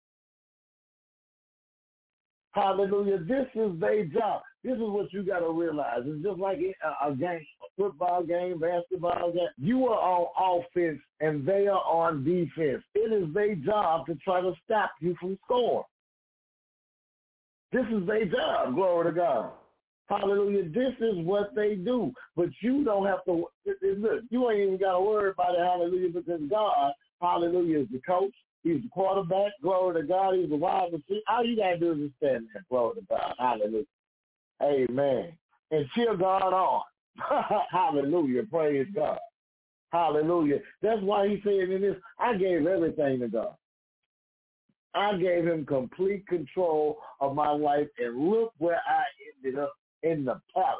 Hallelujah. This is their job. This is what you got to realize. It's just like a game, a football game, basketball game. You are on offense and they are on defense. It is their job to try to stop you from scoring. This is their job, glory to God. Hallelujah. This is what they do. But you don't have to, look, you ain't even got to worry about it, hallelujah, because God, hallelujah, is the coach. He's the quarterback, glory to God. He's the wide receiver. All you got to do is just stand there, glory to God. Hallelujah. Amen. And cheer God on. Hallelujah. Praise God. Hallelujah. That's why he said in this, I gave everything to God. I gave him complete control of my life, and look where I ended up, in the palace.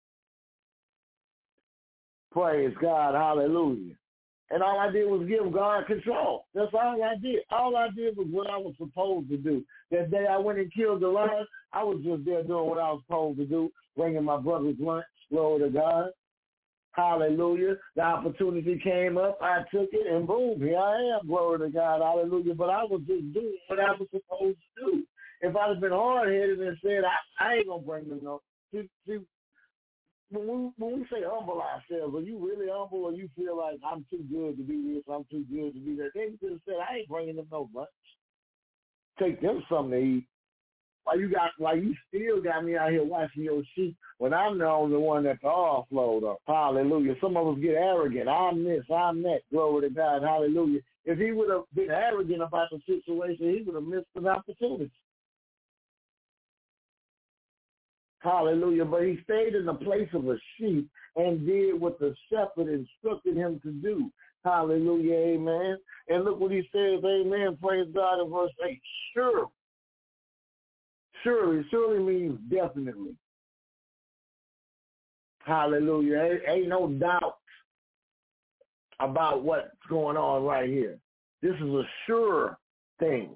Praise God. Hallelujah. And all I did was give God control. That's all I did. All I did was what I was supposed to do. That day I went and killed the lion, I was just there doing what I was supposed to do, bringing my brother's lunch, glory to God. Hallelujah. The opportunity came up, I took it, and boom, here I am, glory to God. Hallelujah. But I was just doing what I was supposed to do. If I'd have been hard-headed and said, I ain't going to bring them no. See, when we say humble ourselves, are you really humble, or you feel like I'm too good to do this, I'm too good to do that? They could have said, I ain't bringing them no lunch. Take them something to eat. Why you still got me out here watching your sheep when I'm the only one that's all flowed up. Hallelujah. Some of us get arrogant. I'm this, I'm that. Glory to God. Hallelujah. If he would have been arrogant about the situation, he would have missed an opportunity. Hallelujah. But he stayed in the place of a sheep and did what the shepherd instructed him to do. Hallelujah. Amen. And look what he says. Amen. Praise God in verse 8. Surely means definitely. Hallelujah. Ain't no doubt about what's going on right here. This is a sure thing.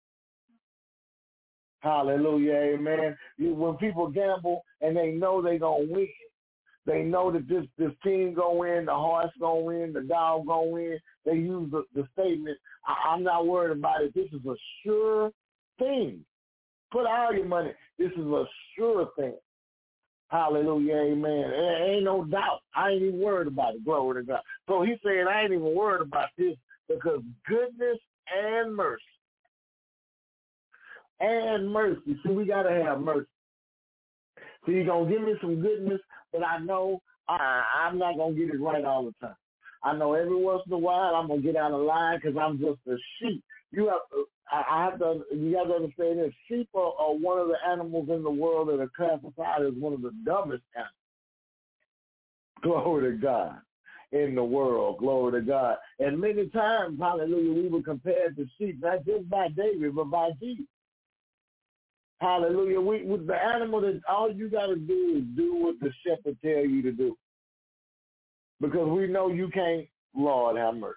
Hallelujah, amen. When people gamble and they know they're going to win, they know that this team going to win, the horse going to win, the dog going to win, they use the statement, I'm not worried about it. This is a sure thing. Put all your money. This is a sure thing. Hallelujah, amen. There ain't no doubt. I ain't even worried about it. Glory to God. So he's saying I ain't even worried about this because goodness and mercy. And mercy. See, we got to have mercy. So you're going to give me some goodness, but I know I'm not going to get it right all the time. I know every once in a while I'm going to get out of line because I'm just a sheep. You got to understand that sheep are one of the animals in the world that are classified as one of the dumbest animals. Glory to God. In the world, glory to God. And many times, hallelujah, we were compared to sheep, not just by David, but by Jesus. Hallelujah. With the animal, that all you got to do is do what the shepherd tell you to do. Because we know you can't, Lord have mercy.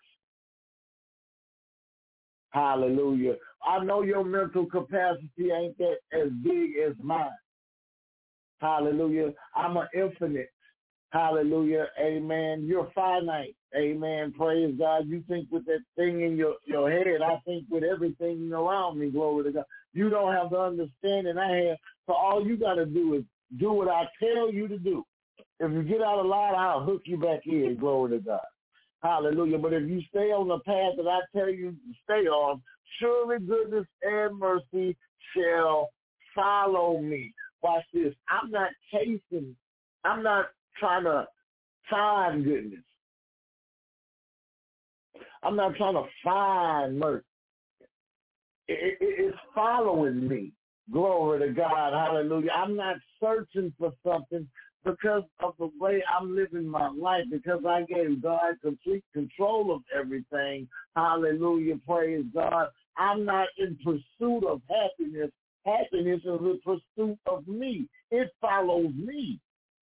Hallelujah. I know your mental capacity ain't that as big as mine. Hallelujah. I'm an infinite. Hallelujah. Amen. You're finite. Amen. Praise God. You think with that thing in your head. I think with everything around me. Glory to God. You don't have the understanding I have. So all you got to do is do what I tell you to do. If you get out of line, I'll hook you back in. Glory to God. Hallelujah. But if you stay on the path that I tell you to stay on, surely goodness and mercy shall follow me. Watch this. I'm not chasing. I'm not trying to find goodness. I'm not trying to find mercy. It's following me. Glory to God. Hallelujah. I'm not searching for something because of the way I'm living my life, because I gave God complete control of everything. Hallelujah. Praise God. I'm not in pursuit of happiness. Happiness is a pursuit of me. It follows me.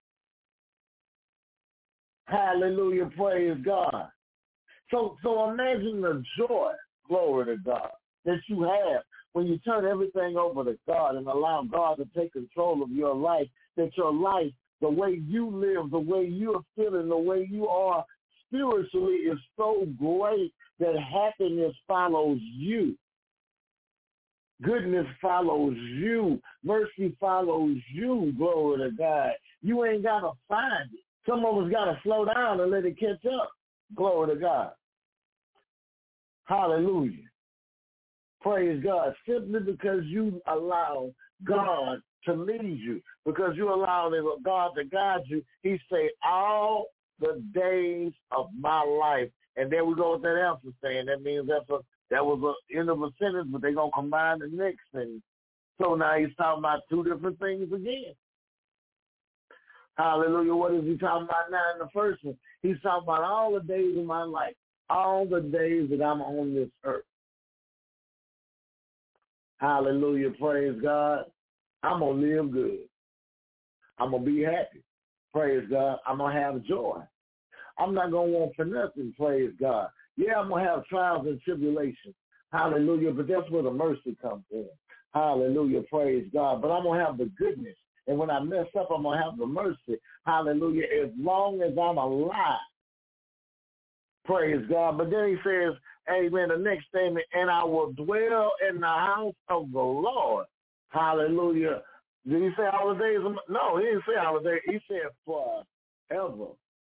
Hallelujah. Praise God. So imagine the joy, glory to God, that you have when you turn everything over to God and allow God to take control of your life, that your life, the way you live, the way you're feeling, the way you are spiritually is so great that happiness follows you. Goodness follows you. Mercy follows you, glory to God. You ain't got to find it. Some of us got to slow down and let it catch up. Glory to God. Hallelujah. Praise God. Simply because you allow God to lead you, because you allow God to guide you. He say, all the days of my life. And there we go with that answer saying. That means that was the end of a sentence, but they're going to combine the next thing. So now he's talking about two different things again. Hallelujah. What is he talking about now in the first one? He's talking about all the days of my life, all the days that I'm on this earth. Hallelujah. Praise God. I'm going to live good. I'm going to be happy. Praise God. I'm going to have joy. I'm not going to want for nothing. Praise God. Yeah, I'm going to have trials and tribulations. Hallelujah. But that's where the mercy comes in. Hallelujah. Praise God. But I'm going to have the goodness. And when I mess up, I'm going to have the mercy. Hallelujah. As long as I'm alive. Praise God. But then he says, amen, the next statement, and I will dwell in the house of the Lord. Hallelujah. Did he say all the days? No, he didn't say all the days. He said forever.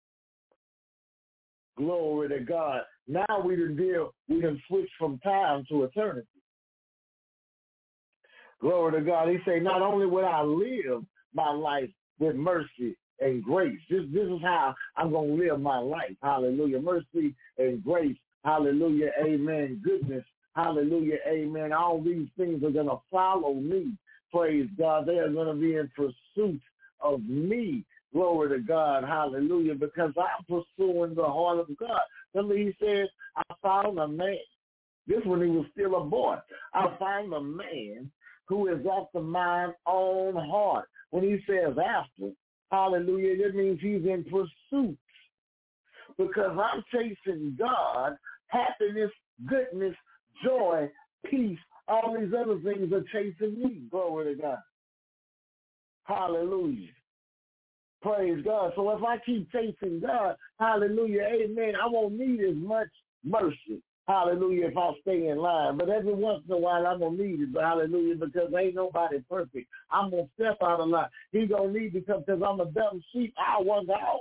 Glory to God. Now we can switch from time to eternity. Glory to God. He said, not only will I live my life with mercy and grace. This is how I'm going to live my life. Hallelujah. Mercy and grace. Hallelujah. Amen. Goodness. Hallelujah. Amen. All these things are going to follow me. Praise God. They are going to be in pursuit of me. Glory to God. Hallelujah. Because I'm pursuing the heart of God. Remember he said, I found a man. This when he was still a boy. I found a man who is after mine own heart. When he says after, hallelujah, that means he's in pursuit. Because I'm chasing God, happiness, goodness, joy, peace, all these other things are chasing me. Glory to God. Hallelujah. Praise God. So if I keep chasing God, hallelujah, amen, I won't need as much mercy. Hallelujah, if I stay in line. But every once in a while, I'm going to need it. But hallelujah, because ain't nobody perfect. I'm going to step out of line. He going to need me because I'm a dumb sheep. I was out.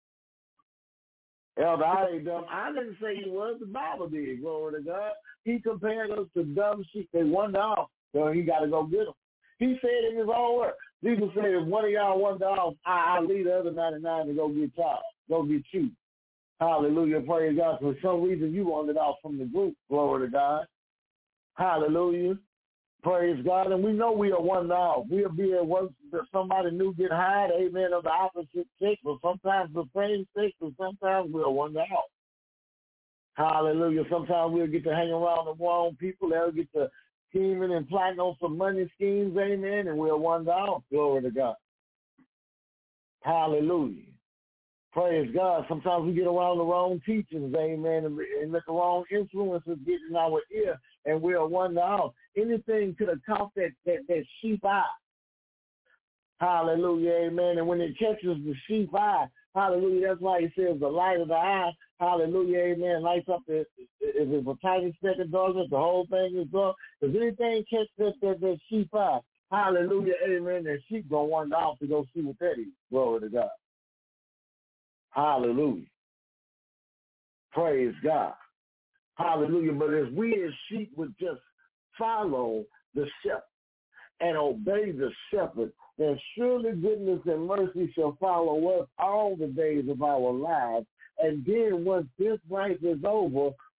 Elder, I ain't dumb. I didn't say he was. The Bible did. Glory to God. He compared us to dumb sheep. They wander off. So he got to go get them. He said in his own word. Jesus said, if one of y'all wander off, I'll leave the other 99 to go get y'all. Go get you. Hallelujah, praise God. For some reason, you wandered off from the group. Glory to God. Hallelujah. Praise God. And we know we are one off. We'll be at once that somebody new get hired, amen, of the opposite sex, or sometimes the same sex, or sometimes we'll one off. Hallelujah. Sometimes we'll get to hang around the wrong people. They'll get to scheming and plotting on some money schemes, amen, and we'll one off. Glory to God. Hallelujah. Praise God. Sometimes we get around the wrong teachings, amen, and let the wrong influences get in our ear, and we'll wonder out. Anything could have caught that sheep eye. Hallelujah, amen. And when it catches the sheep eye, hallelujah, that's why he says the light of the eye, hallelujah, amen, lights up if it's a tiny speck of darkness, the whole thing is dark. If anything catch that sheep eye, hallelujah, amen, that sheep going to wander off to go see what that is. Glory to God. Hallelujah. Praise God. Hallelujah. But as we as sheep would just follow the shepherd and obey the shepherd, then surely goodness and mercy shall follow us all the days of our lives. And then once this life is over,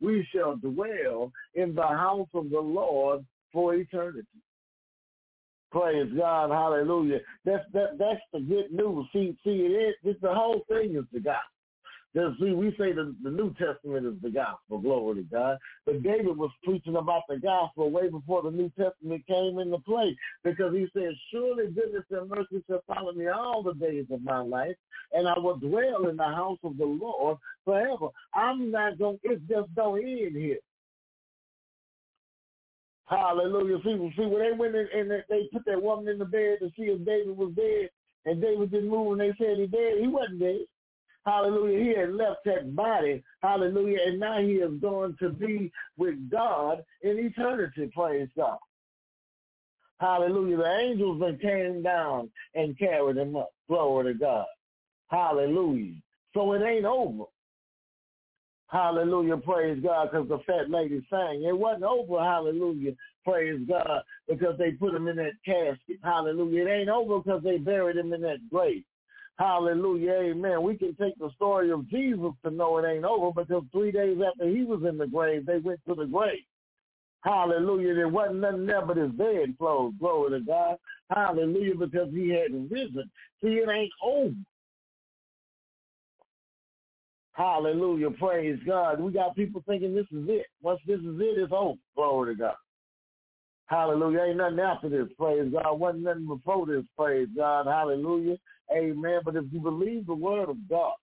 we shall dwell in the house of the Lord for eternity. Praise God, hallelujah. That's the good news. See, the whole thing is the gospel. See, we say the New Testament is the gospel, glory to God. But David was preaching about the gospel way before the New Testament came into play, because he said, surely goodness and mercy shall follow me all the days of my life, and I will dwell in the house of the Lord forever. It just don't end here. Hallelujah. See, when they went in and they put that woman in the bed to see if David was dead, and David didn't move, and they said he dead, he wasn't dead. Hallelujah. He had left that body. Hallelujah. And now he is going to be with God in eternity. Praise God. Hallelujah. The angels then came down and carried him up. Glory to God. Hallelujah. So it ain't over. Hallelujah. Praise God. Because the fat lady sang. It wasn't over. Hallelujah. Praise God. Because they put him in that casket. Hallelujah. It ain't over because they buried him in that grave. Hallelujah, amen. We can take the story of Jesus to know it ain't over, because 3 days after he was in the grave, they went to the grave. Hallelujah. There wasn't nothing there but his bed clothes. Glory to God. Hallelujah, because he had risen. See, it ain't over. Hallelujah, praise God. We got people thinking this is it. Once this is it, it's over. Glory to God. Hallelujah. Ain't nothing after this, praise God. Wasn't nothing before this, praise God. Hallelujah. Amen. But if you believe the word of God,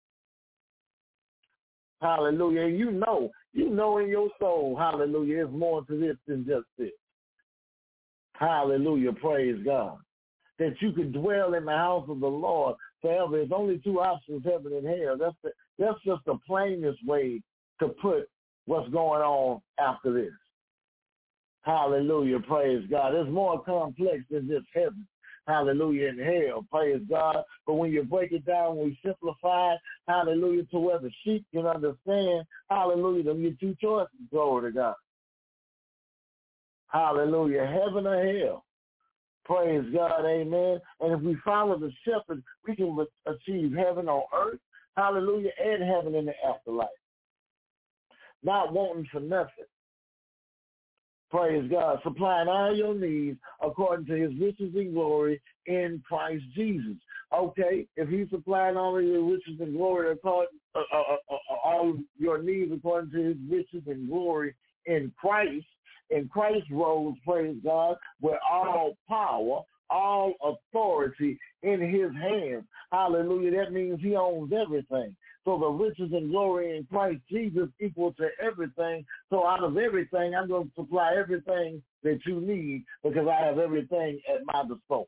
hallelujah, and you know in your soul, hallelujah, there's more to this than just this. Hallelujah, praise God. That you could dwell in the house of the Lord forever. There's only two options, heaven and hell. That's just the plainest way to put what's going on after this. Hallelujah, praise God. It's more complex than just heaven. Hallelujah, and hell, praise God. But when you break it down, we simplify it, hallelujah, to where the sheep can understand, hallelujah, them your two choices, glory to God. Hallelujah, heaven or hell. Praise God, amen. And if we follow the shepherd, we can achieve heaven on earth, hallelujah, and heaven in the afterlife. Not wanting for nothing. Praise God, supplying all your needs according to his riches and glory in Christ Jesus. Okay, if he's supplying all of your riches and glory, according, all your needs according to his riches and glory in Christ rose, praise God, with all power, all authority in his hands. Hallelujah, that means he owns everything. So the riches and glory in Christ Jesus equal to everything. So out of everything, I'm going to supply everything that you need, because I have everything at my disposal.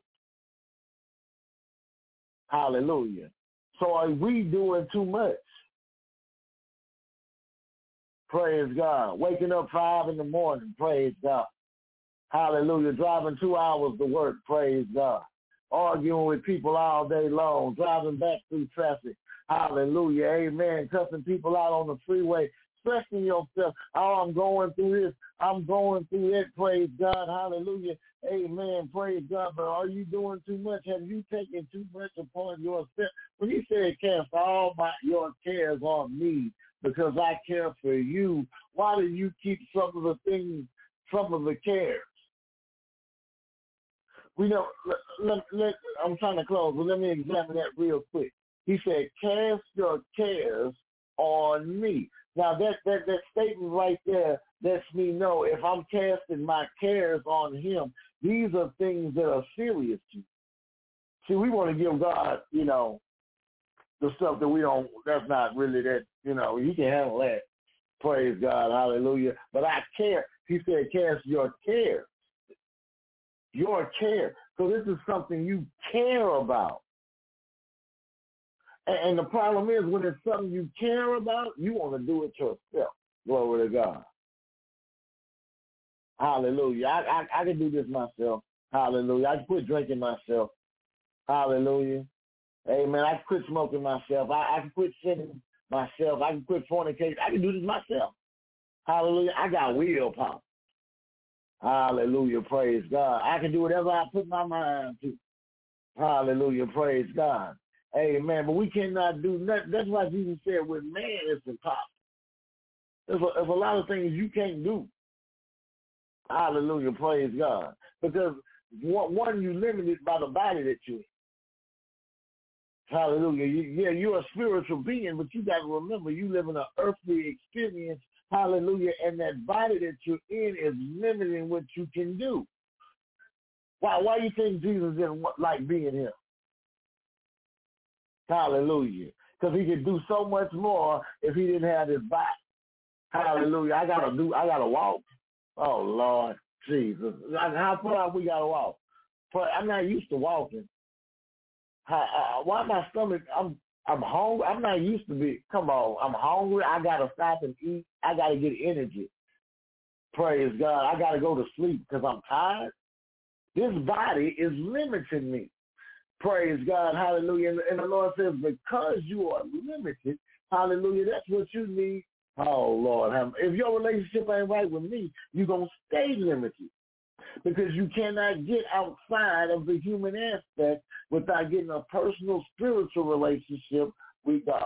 Hallelujah. So are we doing too much? Praise God. Waking up 5 a.m, praise God. Hallelujah. Driving 2 hours to work, praise God. Arguing with people all day long, driving back through traffic. Hallelujah, amen. Cussing people out on the freeway, stressing yourself. Oh, I'm going through this. I'm going through that. Praise God. Hallelujah, amen. Praise God. But are you doing too much? Have you taken too much upon yourself? When he said, cast all your cares on me because I care for you, why do you keep some of the things, some of the cares? We know. I'm trying to close, but let me examine that real quick. He said, cast your cares on me. Now, that statement right there lets me know if I'm casting my cares on him, these are things that are serious to you. See, we want to give God, the stuff that we don't, that's not really that, he can handle that. Praise God, hallelujah. But I care. He said, cast your cares. Your care. So this is something you care about. And the problem is, when it's something you care about, you want to do it yourself. Glory to God. Hallelujah. I can do this myself. Hallelujah. I can quit drinking myself. Hallelujah. Amen. I can quit smoking myself. I can quit sinning myself. I can quit fornicating. I can do this myself. Hallelujah. I got willpower. Hallelujah. Praise God. I can do whatever I put my mind to. Hallelujah. Praise God. Amen. But we cannot do nothing. That's why Jesus said with man it's impossible. There's a lot of things you can't do. Hallelujah, praise God. Because one, you limited by the body that you're in. Hallelujah. You're a spiritual being, but you got to remember you live in an earthly experience. Hallelujah. And that body that you're in is limiting what you can do. Why do you think Jesus didn't like being here? Hallelujah. Because he could do so much more if he didn't have his body. Hallelujah. I gotta walk. Oh Lord Jesus. How far we gotta walk? I'm not used to walking. Why my stomach? I'm hungry. I'm not used to be. Come on, I'm hungry. I gotta stop and eat. I gotta get energy. Praise God. I gotta go to sleep because I'm tired. This body is limiting me. Praise God. Hallelujah. And the Lord says, because you are limited, hallelujah, that's what you need. Oh Lord, if your relationship ain't right with me, you're gonna stay limited. Because you cannot get outside of the human aspect without getting a personal spiritual relationship with God.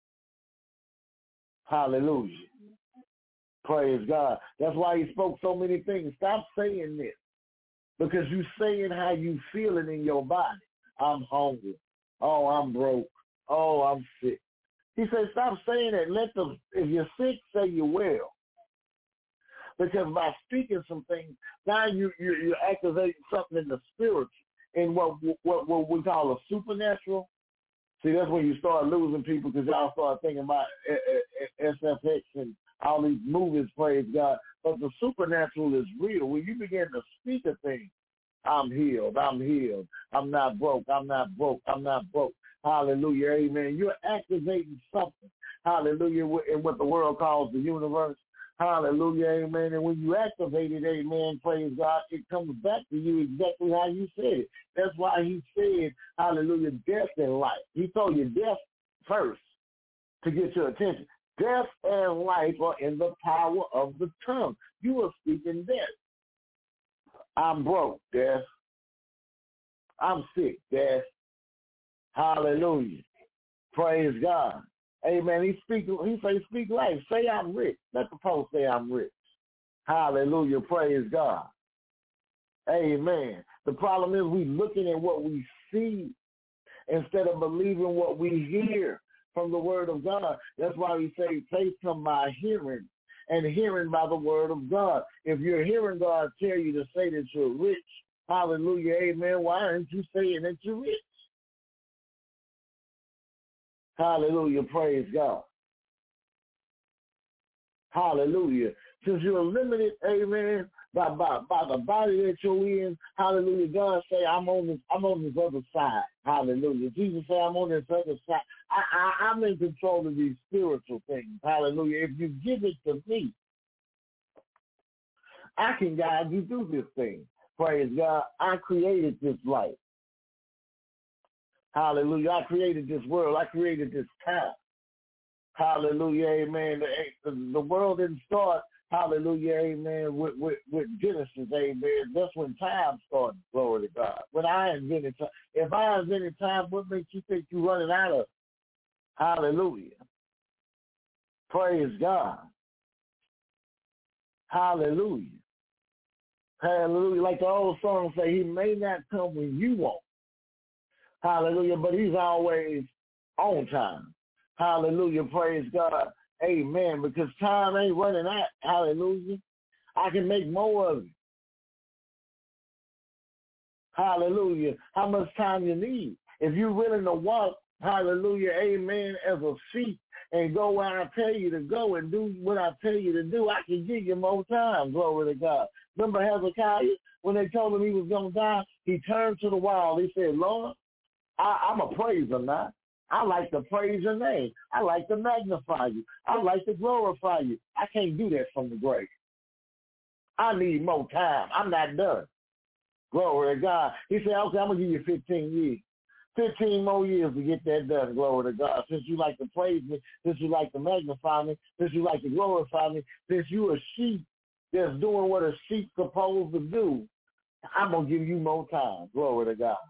Hallelujah. Praise God. That's why he spoke so many things. Stop saying this. Because you're saying how you feeling in your body. I'm hungry. Oh, I'm broke. Oh, I'm sick. He said, stop saying that. If you're sick, say you're well. Because by speaking some things, now you're activating something in the spiritual, in what we call a supernatural. See, that's when you start losing people because y'all start thinking about SFX and all these movies, praise God. But the supernatural is real. When you begin to speak a thing, I'm healed, I'm healed. I'm not broke, I'm not broke, I'm not broke. Hallelujah, amen. You're activating something, hallelujah, in what the world calls the universe. Hallelujah, amen. And when you activate it, amen, praise God, it comes back to you exactly how you said it. That's why he said, hallelujah, death and life. He told you death first to get your attention. Death and life are in the power of the tongue. You are speaking death. I'm broke, death. I'm sick, death. Hallelujah. Praise God. Amen. He say, speak life. Say I'm rich. Let the post say I'm rich. Hallelujah. Praise God. Amen. The problem is we looking at what we see instead of believing what we hear from the word of God. That's why we say faith comes by hearing and hearing by the word of God. If you're hearing God tell you to say that you're rich, hallelujah, amen, why aren't you saying that you're rich? Hallelujah, praise God. Hallelujah. Since you're limited, amen, by the body that you're in, hallelujah, God say, I'm on this other side. Hallelujah. Jesus say, I'm on this other side. I'm in control of these spiritual things. Hallelujah. If you give it to me, I can guide you through this thing. Praise God. I created this life. Hallelujah. I created this world. I created this time. Hallelujah. Amen. The world didn't start, hallelujah, amen, with Genesis, amen. That's when time started, glory to God. When I invented time. If I invented time, what makes you think you're running out of? Hallelujah. Praise God. Hallelujah. Hallelujah. Like the old song say, he may not come when you want. Hallelujah. But he's always on time. Hallelujah. Praise God. Amen. Because time ain't running out. Hallelujah. I can make more of it. Hallelujah. How much time you need? If you're willing to walk, hallelujah, amen, as a sheep and go where I tell you to go and do what I tell you to do, I can give you more time. Glory to God. Remember Hezekiah? When they told him he was going to die, he turned to the wall. He said, Lord, I'm a praiser now. I like to praise your name. I like to magnify you. I like to glorify you. I can't do that from the grave. I need more time. I'm not done. Glory to God. He said, okay, I'm going to give you 15 years. 15 more years to get that done, glory to God. Since you like to praise me, since you like to magnify me, since you like to glorify me, since you a sheep that's doing what a sheep's supposed to do, I'm going to give you more time, glory to God.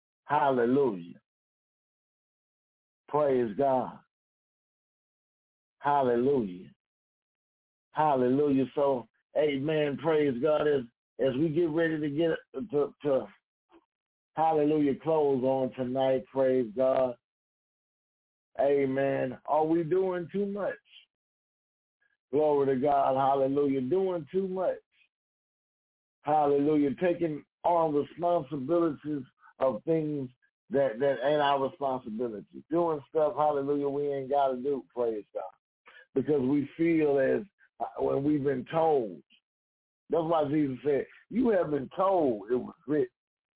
Hallelujah. Praise God. Hallelujah. Hallelujah. So, amen. Praise God. As we get ready to get to hallelujah, close on tonight. Praise God. Amen. Are we doing too much? Glory to God. Hallelujah. Doing too much. Hallelujah. Taking on responsibilities of things that ain't our responsibility. Doing stuff, hallelujah, we ain't got to do, praise God. Because we feel as when we've been told. That's why Jesus said, you have been told it was written.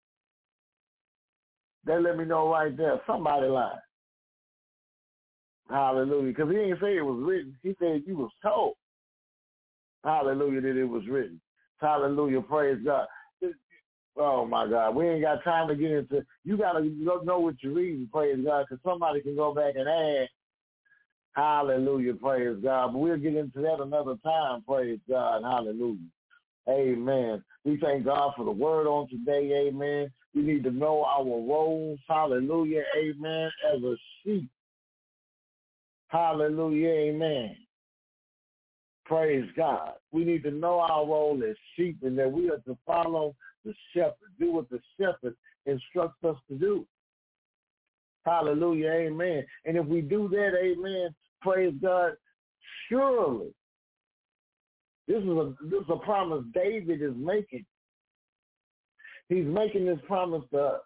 They let me know right there. Somebody lied. Hallelujah. Because he didn't say it was written. He said you was told. Hallelujah, that it was written. Hallelujah. Praise God. Oh, my God. We ain't got time to get into, you got to know what you're reading, praise God, because somebody can go back and add, hallelujah, praise God. But we'll get into that another time, praise God, hallelujah. Amen. We thank God for the word on today, amen. We need to know our roles, hallelujah, amen, as a sheep. Hallelujah, amen. Praise God. We need to know our role as sheep and that we are to follow the shepherd, do what the shepherd instructs us to do. Hallelujah, amen. And if we do that, amen, praise God, surely, this is a promise David is making. He's making this promise to us.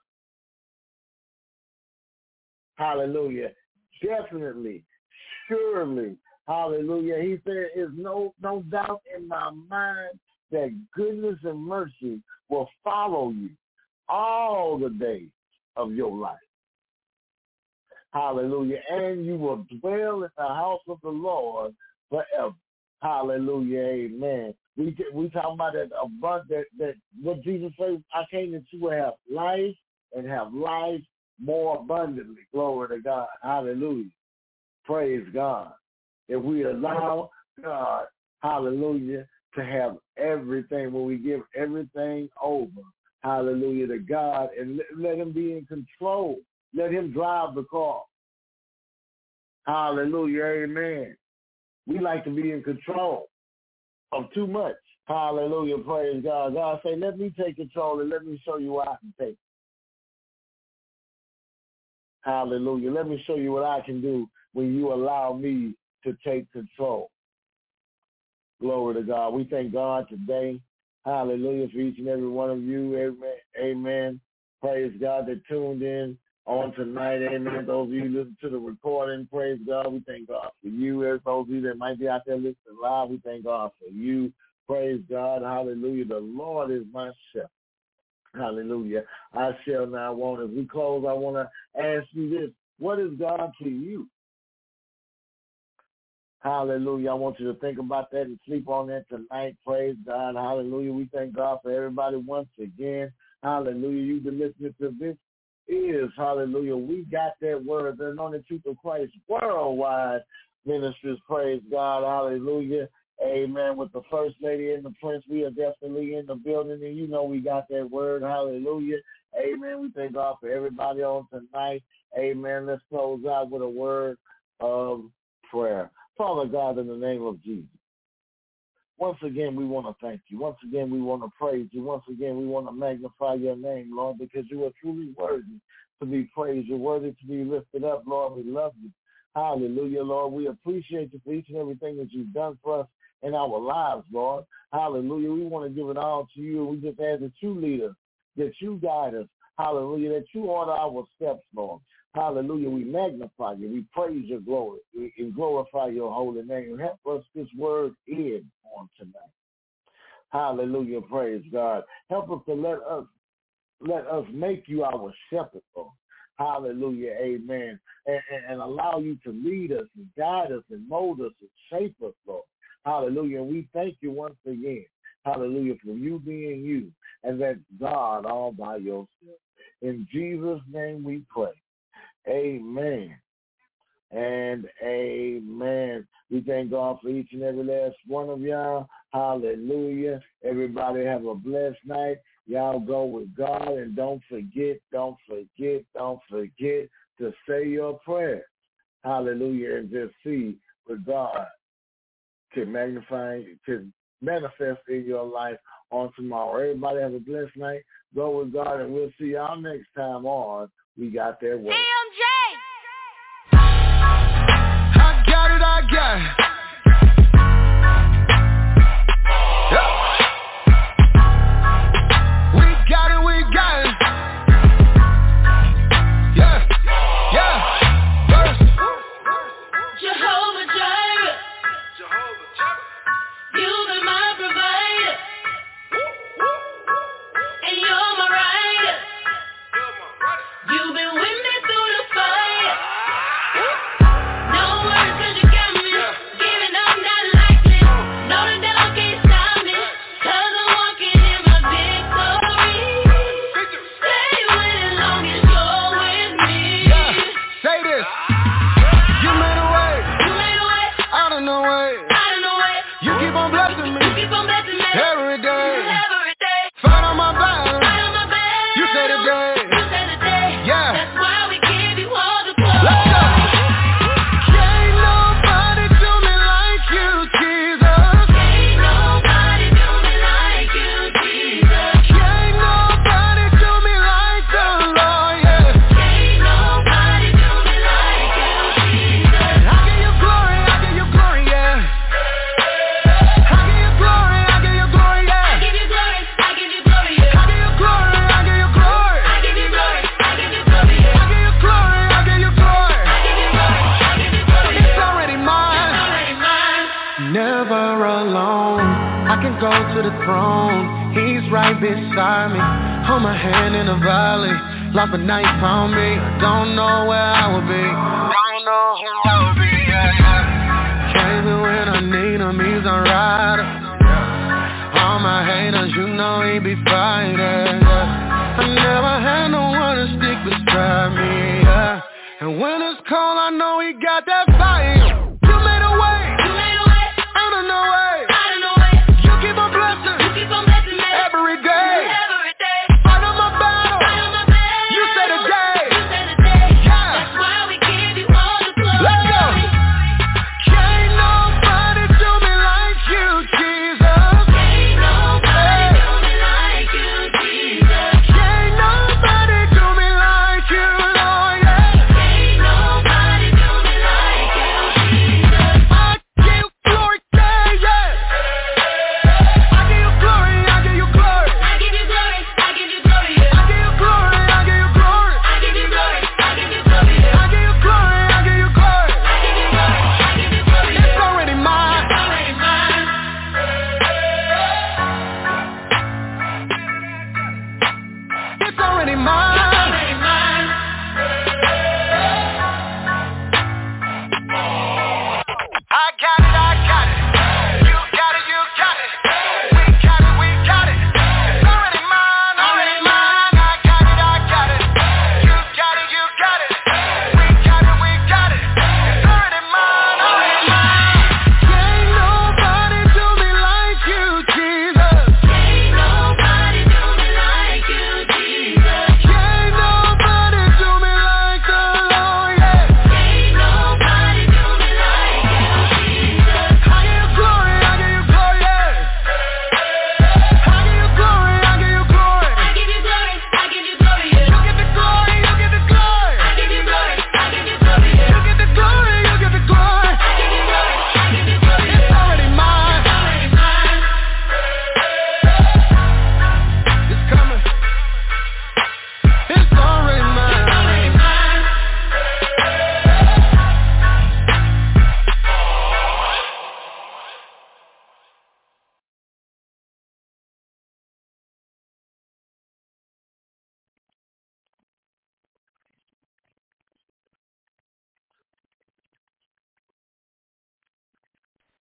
Hallelujah. Definitely, surely, hallelujah. He said, there's no doubt in my mind that goodness and mercy will follow you all the days of your life. Hallelujah. And you will dwell in the house of the Lord forever. Hallelujah. Amen. We talking about that what Jesus says, I came that you will have life and have life more abundantly. Glory to God. Hallelujah. Praise God. If we allow God, hallelujah, to have everything, when we give everything over, hallelujah, to God, and let him be in control. Let him drive the car. Hallelujah, amen. We like to be in control of too much. Hallelujah, praise God. God say, let me take control and let me show you what I can take. Hallelujah. Let me show you what I can do when you allow me to take control. Glory to God. We thank God today. Hallelujah for each and every one of you. Amen. Amen. Praise God that tuned in on tonight. Amen. Those of you who listen to the recording, praise God. We thank God for you. Those of you that might be out there listening live, we thank God for you. Praise God. Hallelujah. The Lord is my shepherd. Hallelujah. I shall not want. As we close, I want to ask you this. What is God to you? Hallelujah. I want you to think about that and sleep on that tonight. Praise God. Hallelujah. We thank God for everybody once again. Hallelujah. You've been listening to this is, hallelujah, we got that word, the anointed truth of Christ worldwide ministries. Praise God. Hallelujah. Amen. With the first lady and the prince, we are definitely in the building, and you know we got that word. Hallelujah. Amen. We thank God for everybody on tonight. Amen. Let's close out with a word of prayer. Father God, in the name of Jesus, once again, we want to thank you. Once again, we want to praise you. Once again, we want to magnify your name, Lord, because you are truly worthy to be praised. You're worthy to be lifted up, Lord. We love you. Hallelujah, Lord. We appreciate you for each and everything that you've done for us in our lives, Lord. Hallelujah. We want to give it all to you. We just ask that you lead us, that you guide us. Hallelujah. That you order our steps, Lord. Hallelujah. We magnify you. We praise your glory. We glorify your holy name. Help us this word in on tonight. Hallelujah. Praise God. Help us to let us make you our shepherd, Lord. Hallelujah. Amen. And allow you to lead us and guide us and mold us and shape us, Lord. Hallelujah. And we thank you once again. Hallelujah. For you being you and that God all by yourself. In Jesus' name we pray. Amen and amen. We thank God for each and every last one of y'all. Hallelujah. Everybody have a blessed night. Y'all go with God, and don't forget to say your prayer. Hallelujah. And just see with God can manifest in your life on tomorrow. Everybody have a blessed night. Go with God, and we'll see y'all next time on We Got That Word. AMJ! I got it. Yeah. We got it. Yeah. Verse. Jehovah Jireh. You've been my provider. And you're my rider. You've been with me through the fire. No worries 'cause you got me. Giving up not likely. No, the devil can't stop me. 'Cause I'm walking in my victory. Stay with as long as you're with me. Yeah. Say this. You made a way. Out of no way. You keep on blessing me. Every day. Fight on my back. You say today. Yeah. That's why we give you all the glory. Let's go. Can't nobody do me like you, Jesus. Can't nobody do me like you, Jesus. Can't nobody do me like the Lord, yeah. Can't nobody do me like you, Jesus. I give you glory, yeah. I give you glory, yeah. I give you glory, yeah. I give you glory, yeah. I give you glory, yeah. I give you glory, yeah. It's already mine. Never alone. I can go to the throne. He's right beside me. Hold my hand in the valley. Lost a night found me. Don't know where I would be. Don't know who I would be. Crazy when I need him. He's a rider. All my haters, you know he be fighting. I never had no one to stick beside me. And when it's cold, I know he got that